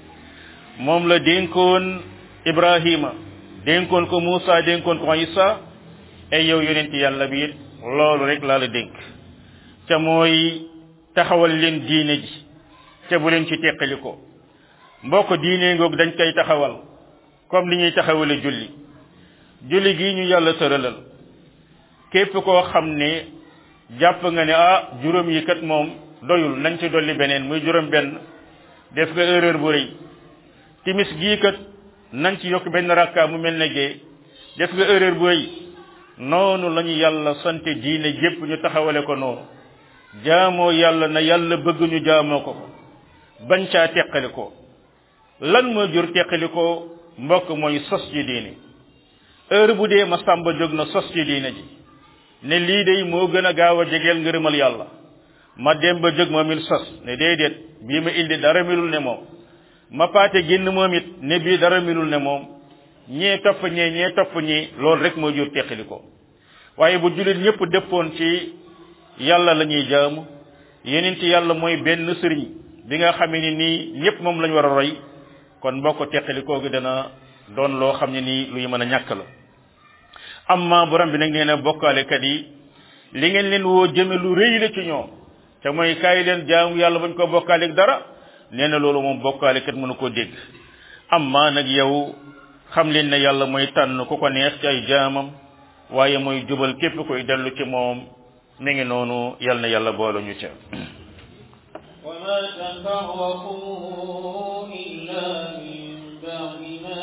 moom la dénkoon Ibrahima dénkoon ko Muusa dénkoon ko Isa ay yow yonent yàlla bi it loolu rek laa la dénk ca mooy taxawal leen diine ji ca bu leen ci teqali ko mbokk diine ngoog dañ koy taxawal comme li ñuy taxawale julli julli gi ñu yàlla tëralal képp koo xam ne jàpp nga ne ah juróom yi kat moom doyul nañ ci dolli beneen muy juróom benn def nga erreur bu rëy timis gii kat nañ ci yokk benn rakka mu mel ne gee def nga erreur bu rëy noonu la ñu yàlla sante diine jépp ñu taxawale ko noonu jaamoo yàlla na yàlla bëgg ñu jaamoo ko bañ caa teqali ko lan moo jur teqali ko mbokk mooy sos ci diine heure bu dee ma sàmba jóg na sos ci diine ji ne lii day moo gën a gaaw a jegeel ngërëmal yàlla ma dem ba jóg moom it sos ne déedéet bii ma indi dara melul ne moom ma paate génn moom it ne bii dara melul ne moom ñee topp ñee ñee topp ñii loolu rek moo jur teqali ko waaye bu jullit ñëpp dëppoon ci yàlla la ñuy jaamu yeneen ci yàlla mooy benn sëriñ bi nga xamee ni nii ñëpp moom lañ war a roy kon mbokk teqali koo gi dana doon loo xam ne nii luy mën a ñàkk la amma borom bi nag nee na bokkaalekat yi li ngeen leen woo jëme lu rëy la ci ñoom te mooy kaay leen jaamu yàlla bañ ko bokkaaleeg dara nee na loolu moom bokkaalekat mënu koo dégg amma nag yow xam leen ne yàlla mooy tànn ku ko neex ci ay jaamam waaye mooy jubal képp koy dellu ci moom mi ngi noonu yal na yàlla boole ñu ca وما تفرقوا إلا من بعد ما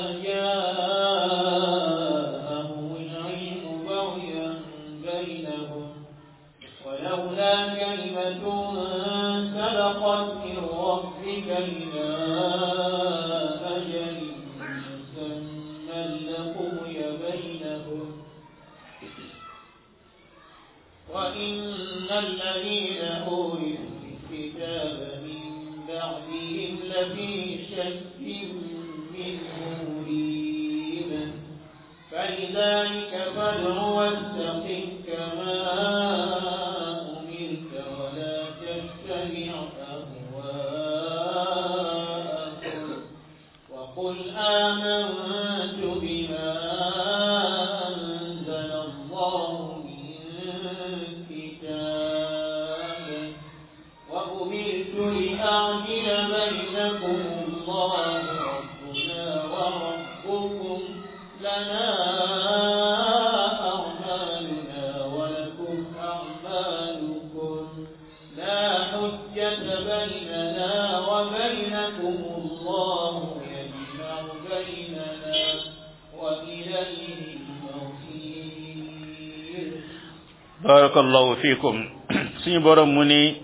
جاءهم العلم بغيا بينهم ولولا كلمة سبقت من ربك إلى أجل مسمى لقضي بينهم وإن الذين أورثوا الكتاب من بعدهم لفي شك منه مريب فلذلك فادع واستقم كما أمرت ولا تتبع أهواءهم وقل آمنت بما أنزل الله لأعدل بينكم الله ربنا وربكم لنا أعمالنا ولكم أعمالكم لا حجة بيننا وبينكم الله يجمع بيننا وإليه المصير بارك الله فيكم سيبرا مني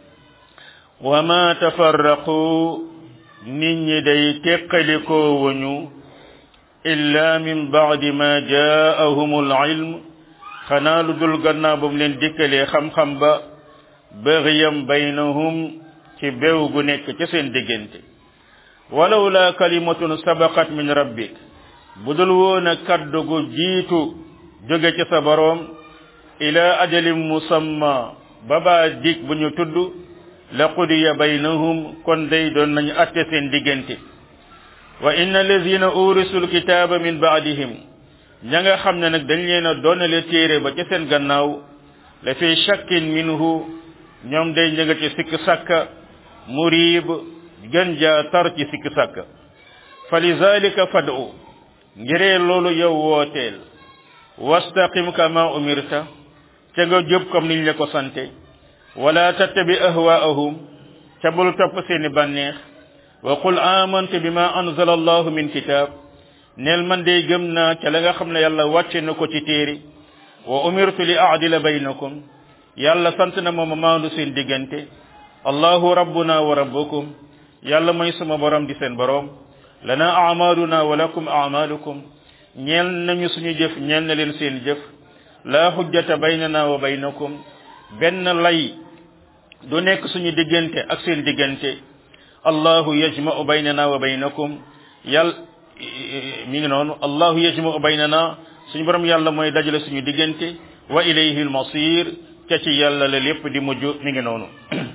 وما تفرقوا نين داي تقلكو ونيو إلا من بعد ما جاءهم العلم خنال دول غنا بام لين ديكالي خم خم با بغيا بينهم ci bew gu nek ci seen digënté walawla kalimatun sabaqat min rabbik budul wona kaddu gu jitu joge ci sa borom ila ajalin musamma baba dik buñu tuddu laqudiya baynahum kon day doon nañu atte seen diggante wa inna allazina urisul kitaba min ba'dihim ña nga xam ne nag dañ leen a doonale téere ba ca seen gannaaw la fi shakkin minhu ñoom day ña nga ci sikk sàkka murib gën jaa tar ci sikk sàkka fa lizalika fad'u ngiree loolu yow wooteel wastaqim kama umirta ca nga jub comme niñ la ko sante ولا تتبع أهواءهم تبل تبسين بانيخ وقل آمنت بما أنزل الله من كتاب نيل من دي جمنا تلغا خمنا يلا واتش نكو تيري وأمرت لأعدل بينكم يلا سنتنا ممانو سين ديغنتي الله ربنا وربكم يلا ما يسمى برام دي سين برام لنا أعمالنا ولكم أعمالكم نيل نمي سني جف نيل نلين سين جف لا حجة بيننا وبينكم بن لي du nek suñu digënté ak seen digënté Allahu yajma'u baynana wa baynakum yal mi ngi non Allahu yajma'u baynana suñu borom yalla moy dajale suñu digënté wa ilayhi al-masir ca ci yalla la lepp di muju mi ngi nonu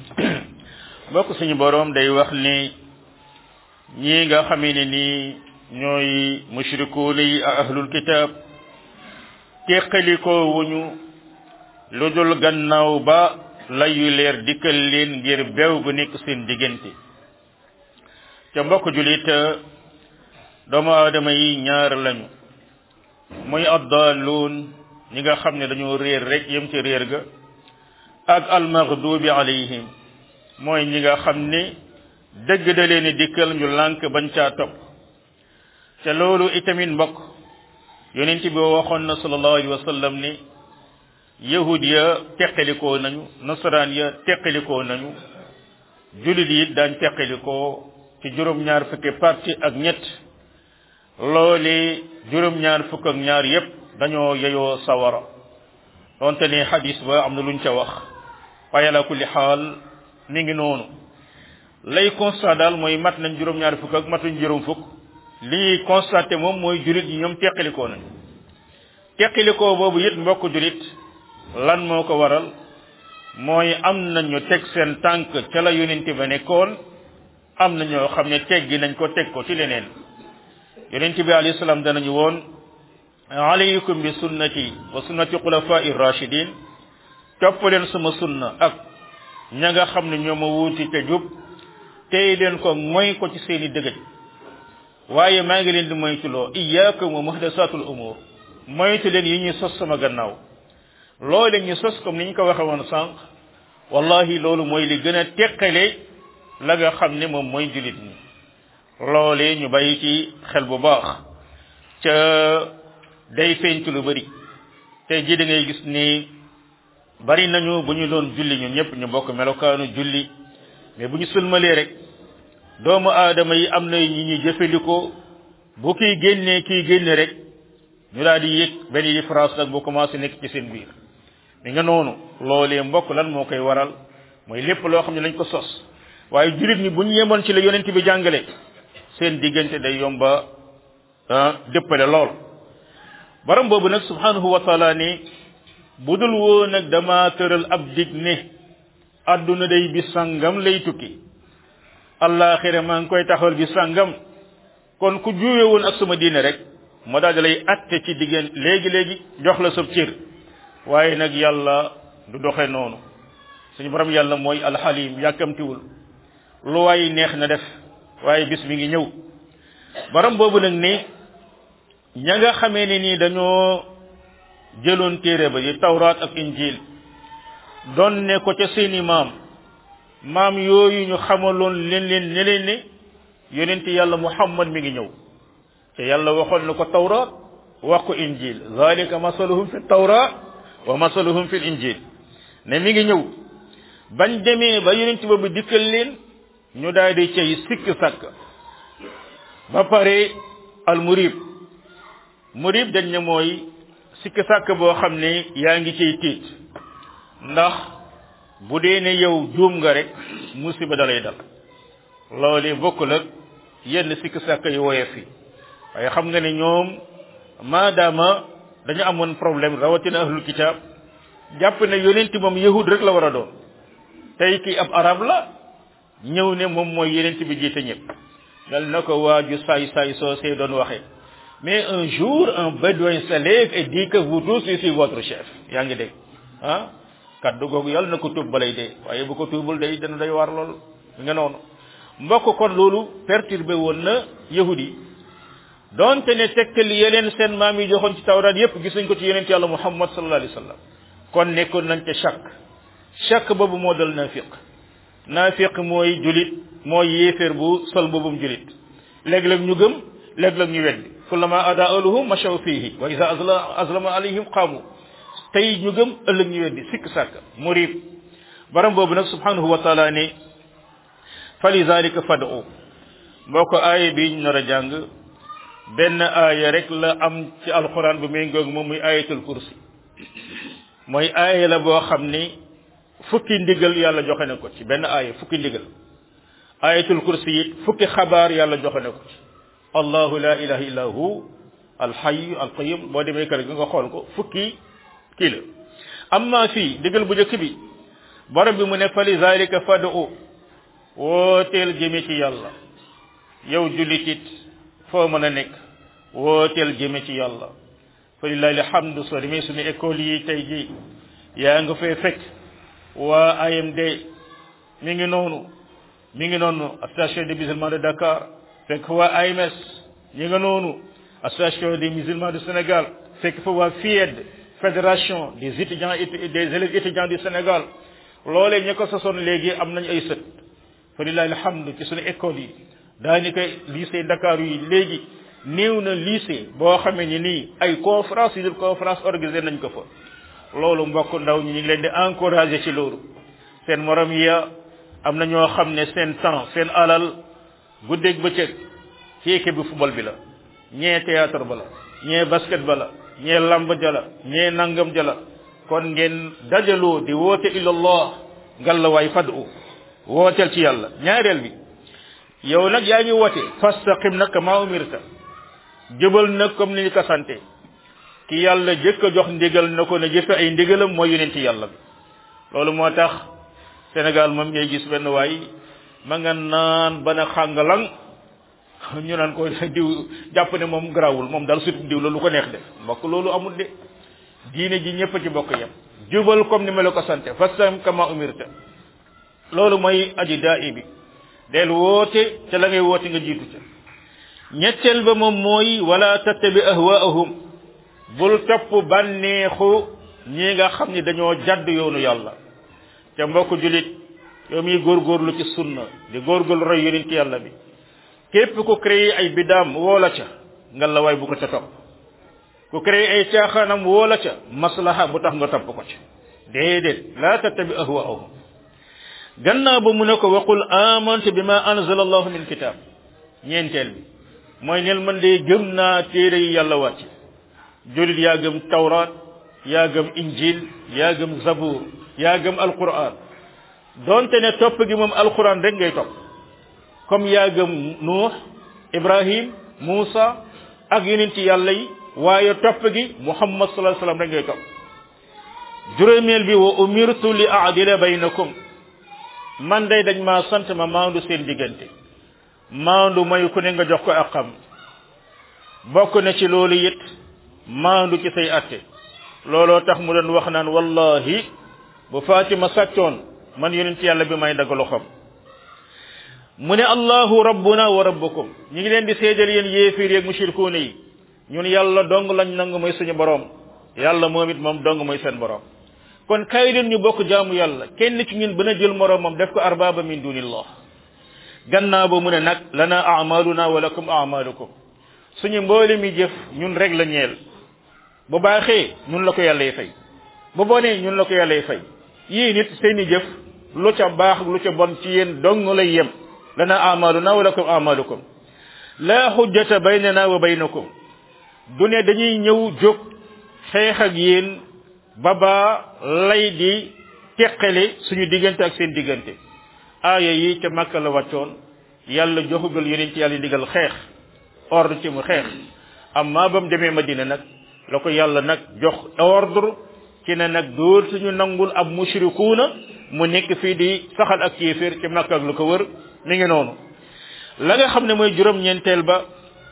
bokk suñu borom day wax ni ñi nga xamé ni ñoy mushrikuun yi ahlul kitab teqalikoo wuñu lu dul gannaaw ba layu leer dikkal leen ngir beew gu nekk seen diggante ca mbokk julit doomu aadama yi ñaar lañu muy addaaluun ñi nga xam ne dañoo réer rek yem ci réer ga ak almaghdubi alayhim mooy ñi nga xam ne dëgg da leen dikkal ñu lànk bañ caa topp ca loolu itamit mbokk yonent bi waxoon na sallallahu alayhi wa sallam ni yahud ya teqalikoo nañu nasaraan ya teqalikoo nañu julit yi daañ teqalikoo ci juróom-ñaar fukki parti ak ñett loole juróom-ñaar fukk ak ñaar yépp dañoo yeyoo sawara donte ne hadis ba am na luñ ca wax waaye ala kulli xaal mi ngi noonu lay constat daal mooy mat nañ juróom-ñaar fukk ak matuñ juróom fukk li ñuy constaté moom mooy julit yi ñoom teqalikoo nañu teqalikoo boobu it mbokk julit lan moo ko waral mooy am nañu teg seen tànk ca la yonent ba nekkoon am na ñoo xam ne teggi nañ ko teg ko ci leneen yonent bi alayhi salaam danañu woon alaykum bi sunnati wa sunnati xulafai rachidin topp leen sama sunna ak ña nga xam ne ñoo ma wuuti te jub tey leen ko mooy ko ci seeni dëgëj waaye maa ngi leen di moytuloo iyyakum wa muhdasatul umur moytu leen yi ñuy sos sama gannaaw loolu ñu sos comme ni ñu ko waxe woon sànq wallahi loolu mooy li gën a teqale la nga xam ne moom mooy julit ñi loolee ñu bàyyi ci xel bu baax ca day feeñ ci lu bari tey ji da ngay gis ni bari nañu bu ñu doon julli ñun ñëpp ñu bokk melokaanu julli mais bu ñu sëlmalee rek doomu aadama yi am na ñi ñuy jëfandikoo bu kiy génnee kiy génne rek ñu daal di yëg benn différence nag bu commencé nekk ci seen biir mi nga noonu loolee mbokk lan moo koy waral mooy lépp loo xam ne lañ ko sos waaye julit ñi bu ñu yemoon ci la yonent bi jàngale seen diggante day yomba dëppale lool borom boobu nag subhanahu wa taala ni budul woo nag dama tëral ab dig ne adduna day bi sangam lay tukki allaaxira maa ngi koy taxawal bi sangam kon ku juwe woon ak sama diine rek ma daal di lay atte ci diggante léegi-léegi jox la sab cër waaye nag yàlla du doxe noonu suñu borom yàlla mooy alxalim yàkkamtiwul lu waay neex na def waaye bis mi ngi ñëw borom boobu nag ni ña nga xamee ne nii dañoo jëloon téere ba yi tawraat ak injil doon ne ko ca seeni maam maam yooyu ñu xamaloon leen leen ne leen ne yonent yàlla muhammad mi ngi ñëw te yàlla waxoon na ko tawraat wax ko injil zalika masaluhum fi tawraat wa masaluhum fi injil ne mi ngi ñëw bañ demee ba yonent boobu dikkal leen ñu daal di cay sikk sàkk ba pare al murib murib dañ ne mooy sikk sàkk boo xam ne yaa ngi ciy tiit ndax bu dee ne yow juum nga rek musiba dalay dal loolu bokkul ak yenn sikk sàkk yu woyof yi waaye xam nga ne ñoom maadaama dañu amoon problème rawatina ahlul kitab jàpp ne yonent moom yahud rek la war a doon tey kii ab arab la ñëw ne moom mooy yonent bi jiite ñëpp dal na ko waaju saay saay soosee doon waxee mais un jour un bédouin se lève et dit que vous tous ici votre chef yaa ngi dégg ah kaddu googu yàlla na ko tuub balay dee waaye bu ko tuubul day dana day war lool nga noonu mbokk kon loolu perturbé woon na yahudi donte ne tegtal yeleen seen maam yi joxoon ci tawraat yépp gis nañ ko ci yonent yàlla muhammad sallallahu alayhi wa sallam kon nekkoon nañ ca chàkk chàkk boobu moo dal naafiq naafiq mooy julit mooy yéeféer bu sol boobum julit léeg-léeg ñu gëm léeg-léeg ñu weddi kullama ada aluhum mashaw fihi wa iza azlama alayhim qaamu tey ñu gëm ëllëg ñu weddi sikk sàkk murib baram boobu nag subhanahu wa taala ne fa li zalika fad'u mboo ko aaya bi ñu nar a jàng benn aaya rek la am ci alquran bu muy ngoog moom muy ayatul kursi mooy aaya la boo xam ni fukki ndigal yàlla joxe na ko ci benn aaya fukki ndigal ayatul kursi it fukki xabaar yàlla joxe na ko ci allahu la ilaha illa hu alxayu alqayum boo demee kër gi nga xool ko fukki kii la amma fii ndigal bu njëkk bi borom bi mu ne fa li zalika fad'u wooteel jëme ci yàlla yow jullitit foo mën a nekk wooteel jëme ci yàlla fa lillahi alhamdu soo demee suñu école yi tey ji yaa nga fay fekk waa A M D mi ngi noonu mi ngi noonu association des musulmans de Dakar fekk waa A M S ñi nga noonu association des musulmans du Sénégal fekk fa waa F I E D fédération des étudiants et des élèves étudiants du Sénégal loolee ñi ko sosoon léegi am nañu ay sët fa lillahi alhamdu ci suñu école yi daanaka lycée Dakar yi léegi néew na lycée boo xamee ni nii ay conférence yu dul conférence organisé nañ ko fa loolu mbokk ndaw ñi ñu ngi leen di encourager ci loolu seen morom ya am na ñoo xam ne seen temps seen alal guddeeg bëccëg ci équipe bi football bi la ñee théâtre ba la ñee basket ba la ñee lamb ja la ñee nangam ja la kon ngeen dajaloo di woote ilallah ngal la waay fadu wooteel ci yàlla ñaareel bi yow nag yaa ngi woote fastaqim nag kama umirta jëbal nag comme ni ñu ko sante ki yàlla jëkk a jox ndigal na ko ne jëfe ay ndigalam mooy yonent yàlla bi loolu moo tax Sénégal moom ngay gis benn waay ma nga naan ba na xàngalang ñu naan ko diw jàpp ne moom garaawul moom daal surtout diw la lu ko neex def mbokk loolu amul de diine ji ñëpp ci bokk yam jubal comme ni ma la ko sante fastam kama umirta loolu mooy aji daa bi del woote ca la ngay woote nga jiitu ca ñetteel ba moom mooy wala tattabi ahwaahum bul topp bànneexu ñi nga xam ne dañoo jadd yoonu yàlla ca mbokk julit yow miy góorgóorlu ci sunna di góorgóorlu roy yonent yàlla bi képp ku créé ay bidaam woola ca ngal la waay bu ko ca topp ku créé ay caaxaanam woola ca maslaha bu tax nga topp ko ca déedéet la tattabi ahwaahum gannaaw ba mu ne ko waqul amantu bima anzala allahu min kitab ñeenteel bi mooy nel man de gëm naa téere yi yàlla wàcc julit yaa gëm tawraat yaa gëm injil yaa gëm zabur yaa gëm alquran donte ne topp gi moom alquran rek ngay topp comme yaa gëm nuux ibrahim muusa ak yeneen ci yàlla yi waaye topp gi muhammad sallallahu alayhi wasallam rek ngay topp juróomeel bi wa umirtu li a'dila baynakum man day dañ maa sant ma maandu seen diggante maandu mooy ku ne nga jox ko ak xam bokk na ci loolu it maandu ci say atte looloo tax mu doon wax naan wallahi bu Fatima sàccoon man yonent yàlla bi may dagg loxoom mu ne allahu rabbuna wa rabbukum ñi ngi leen di seedal yéen yéefir yeeg mushrikuuna yi ñun yàlla dong lañ nangu mooy suñu borom yàlla moom it moom dong mooy seen borom kon kay leen ñu bokk jaamu yàlla kenn ci ñun bana jël moroomam def ko arbaba min dunillah gannaaw ba mu ne nag lana a'maluna wa lakum a'malukum suñu mboole mi jëf ñun rek la ñeel bu baaxee ñun la ko yàlla fay bu bonee ñun la ko yàlla fay yii nit seeni jëf lu ca baax lu ca bon ci yéen dong lay yem lana a'maluna wa lakum a'malukum la hujjata baynana wa baynakum du ne dañuy ñëw jóg xeex ak yéen baba lay di teqale suñu diggante ak seen diggante aaya yi ca Makka la wàccoon yàlla joxugal yeneen ci yàlla digal xeex ordre ci mu xeex amma ba mu demee Madina nag la ko yàlla nag jox ordre ci ne nag dóor suñu nangul ab mushrikuuna mu nekk fii di saxal ak kéeféer ci Makka ak lu ko wër mi ngi noonu la nga xam ne mooy juróom-ñeenteel ba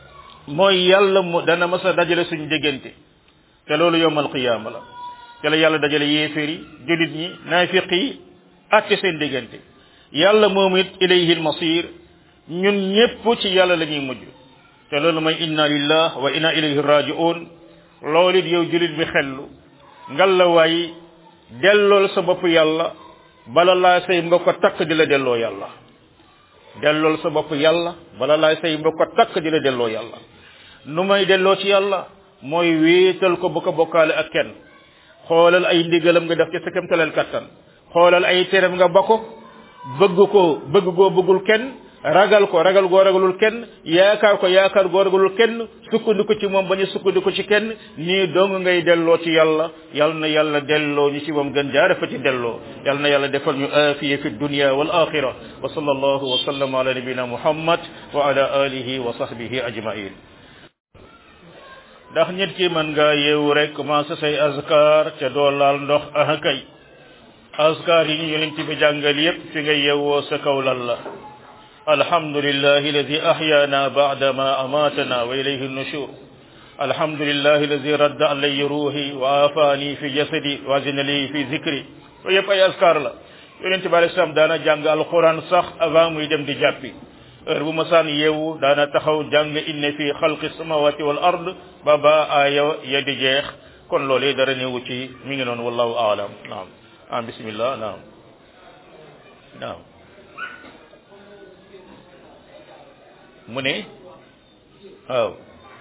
mooy yàlla mu dana mas a dajale suñu diggante te loolu yowmal qiyaama la te la yàlla dajale yéeféer yi julit ñi naafiq yi atte seen diggante yàlla moom it ilayhi almasir ñun ñépp ci yàlla la ñuy mujj te loolu mooy inna lillah wa inna ilayhi raji'un loolu it yow julit bi xellu ngal la waay dellool sa bopp yàlla bala laa say mbokk takk di la delloo yàlla dellool sa bopp yàlla bala laa say mbokk takk di la delloo yàlla nu may delloo ci yàlla mooy wéetal ko bu ko bokkaale ak kenn xoolal ay ndigalam nga def ci sa kemtalal kattan xoolal ay teram nga bako bëgg ko bëgg goo bëggul kenn ragal ko ragal goo ragalul kenn yaakaar ko yaakaar goo ragalul kenn sukkandiku ci moom bañu sukkandiku ci kenn nii dong ngay delloo ci yàlla yal na yàlla delloo ñu ci moom gën jaare fa ci delloo yal na yàlla defal ñu aafiya fi dunya wal axira wa sallallahu wa sallam ala nabina muhammad wa ala alihi wa sahbihi ajmain ndax nit ki mën nga yeewu rek commencé say azkar ca doo laal ndox ah kay azkar yi ñu yonent bi jàngal yépp fi nga yeewoo sa kaw lan la alhamdulillahi alladi ahyana ba'da ma amatana wa ilayhi an-nushur alhamdulillahi allazi radda alayya ruuhi wa afaani fi jasadi wa zina li fi zikri yooyu yëpp ay askar la yonent bi alayhi salaam daana jàng alquran sax avant muy dem di jàppi heure bu masaan yeewu daana taxaw jàng inna fi xalqi samawati wal ard ba ba aaya ya di jeex kon loolee dara newu ci mi ngi noonu wallahu aalam naam ah bismillah naam naam mu ne waaw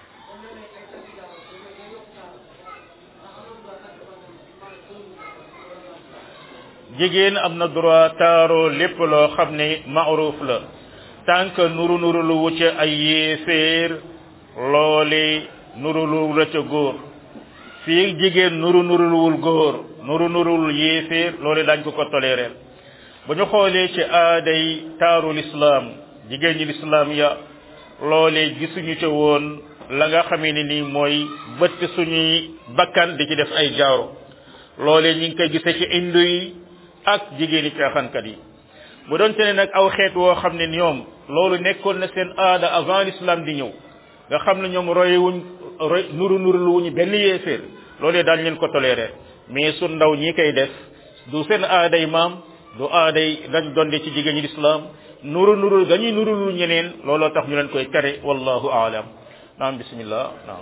jigéen am na droit taaro lépp loo xam ne maaruf la tant que nuru nuru lu wucce ay yéeféer loole nuru nuru la ca góor fii jigéen nuru nuruluwul góor nuru nurul yéeféer loole dañ ko ko toléreel bu ñu xoolee ci aaday taaru lislaam jigéen ñi lislaam ya loole gisuñu ca woon la nga xamee ne nii mooy bëtt suñuy bakkan di ci def ay jaaro loole ñi ngi koy gise ci indu yi ak jigéeni caaxaankat yi bu doon te ne nag aw xeet woo xam ne ñoom loolu nekkoon na seen aada avant l'islam di ñëw nga xam ne ñoom royewuñ roy nuru nuru lu wuñu benn yéeféer loolee daal leen ko toléré mais su ndaw ñi koy def du seen aaday maam du aaday dañ donde ci jigéen ñi l'islam nuru nuru dañuy nuru lu ñeneen looloo tax ñu leen koy tere wallahu aalam naam bismillah naam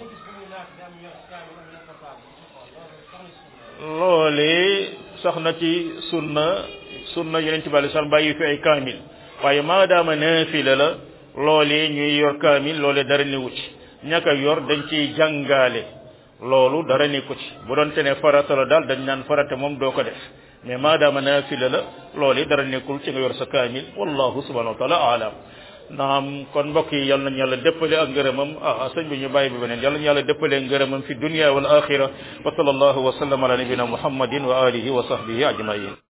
loolee sax na ci sunna sunna yonent bi sallallahu alayhi wasallam bàyyi fi ay kaamil waaye maadaama naafila la loolee ñuy yor kaamil loolee dara newu ci ñaka yor dañ ciy jàngaale loolu dara nekku ci bu doon te ne farata la daal dañ naan farata moom doo ko def mais maadaama naafila la loolee dara nekkul ci nga yor sa kaamil wallahu subhanahu wa taala aalam naam kon mbokk yi yal nañu yàlla dëppale ak ngërëmam ah sëñ bi ñu bàyyi bi beneen yal nañu yàlla dëppale ngërëmam fi dunya wal axira wa sallallahu wa sallam ala nabina muhammadin wa alihi wa sahbihi ajmain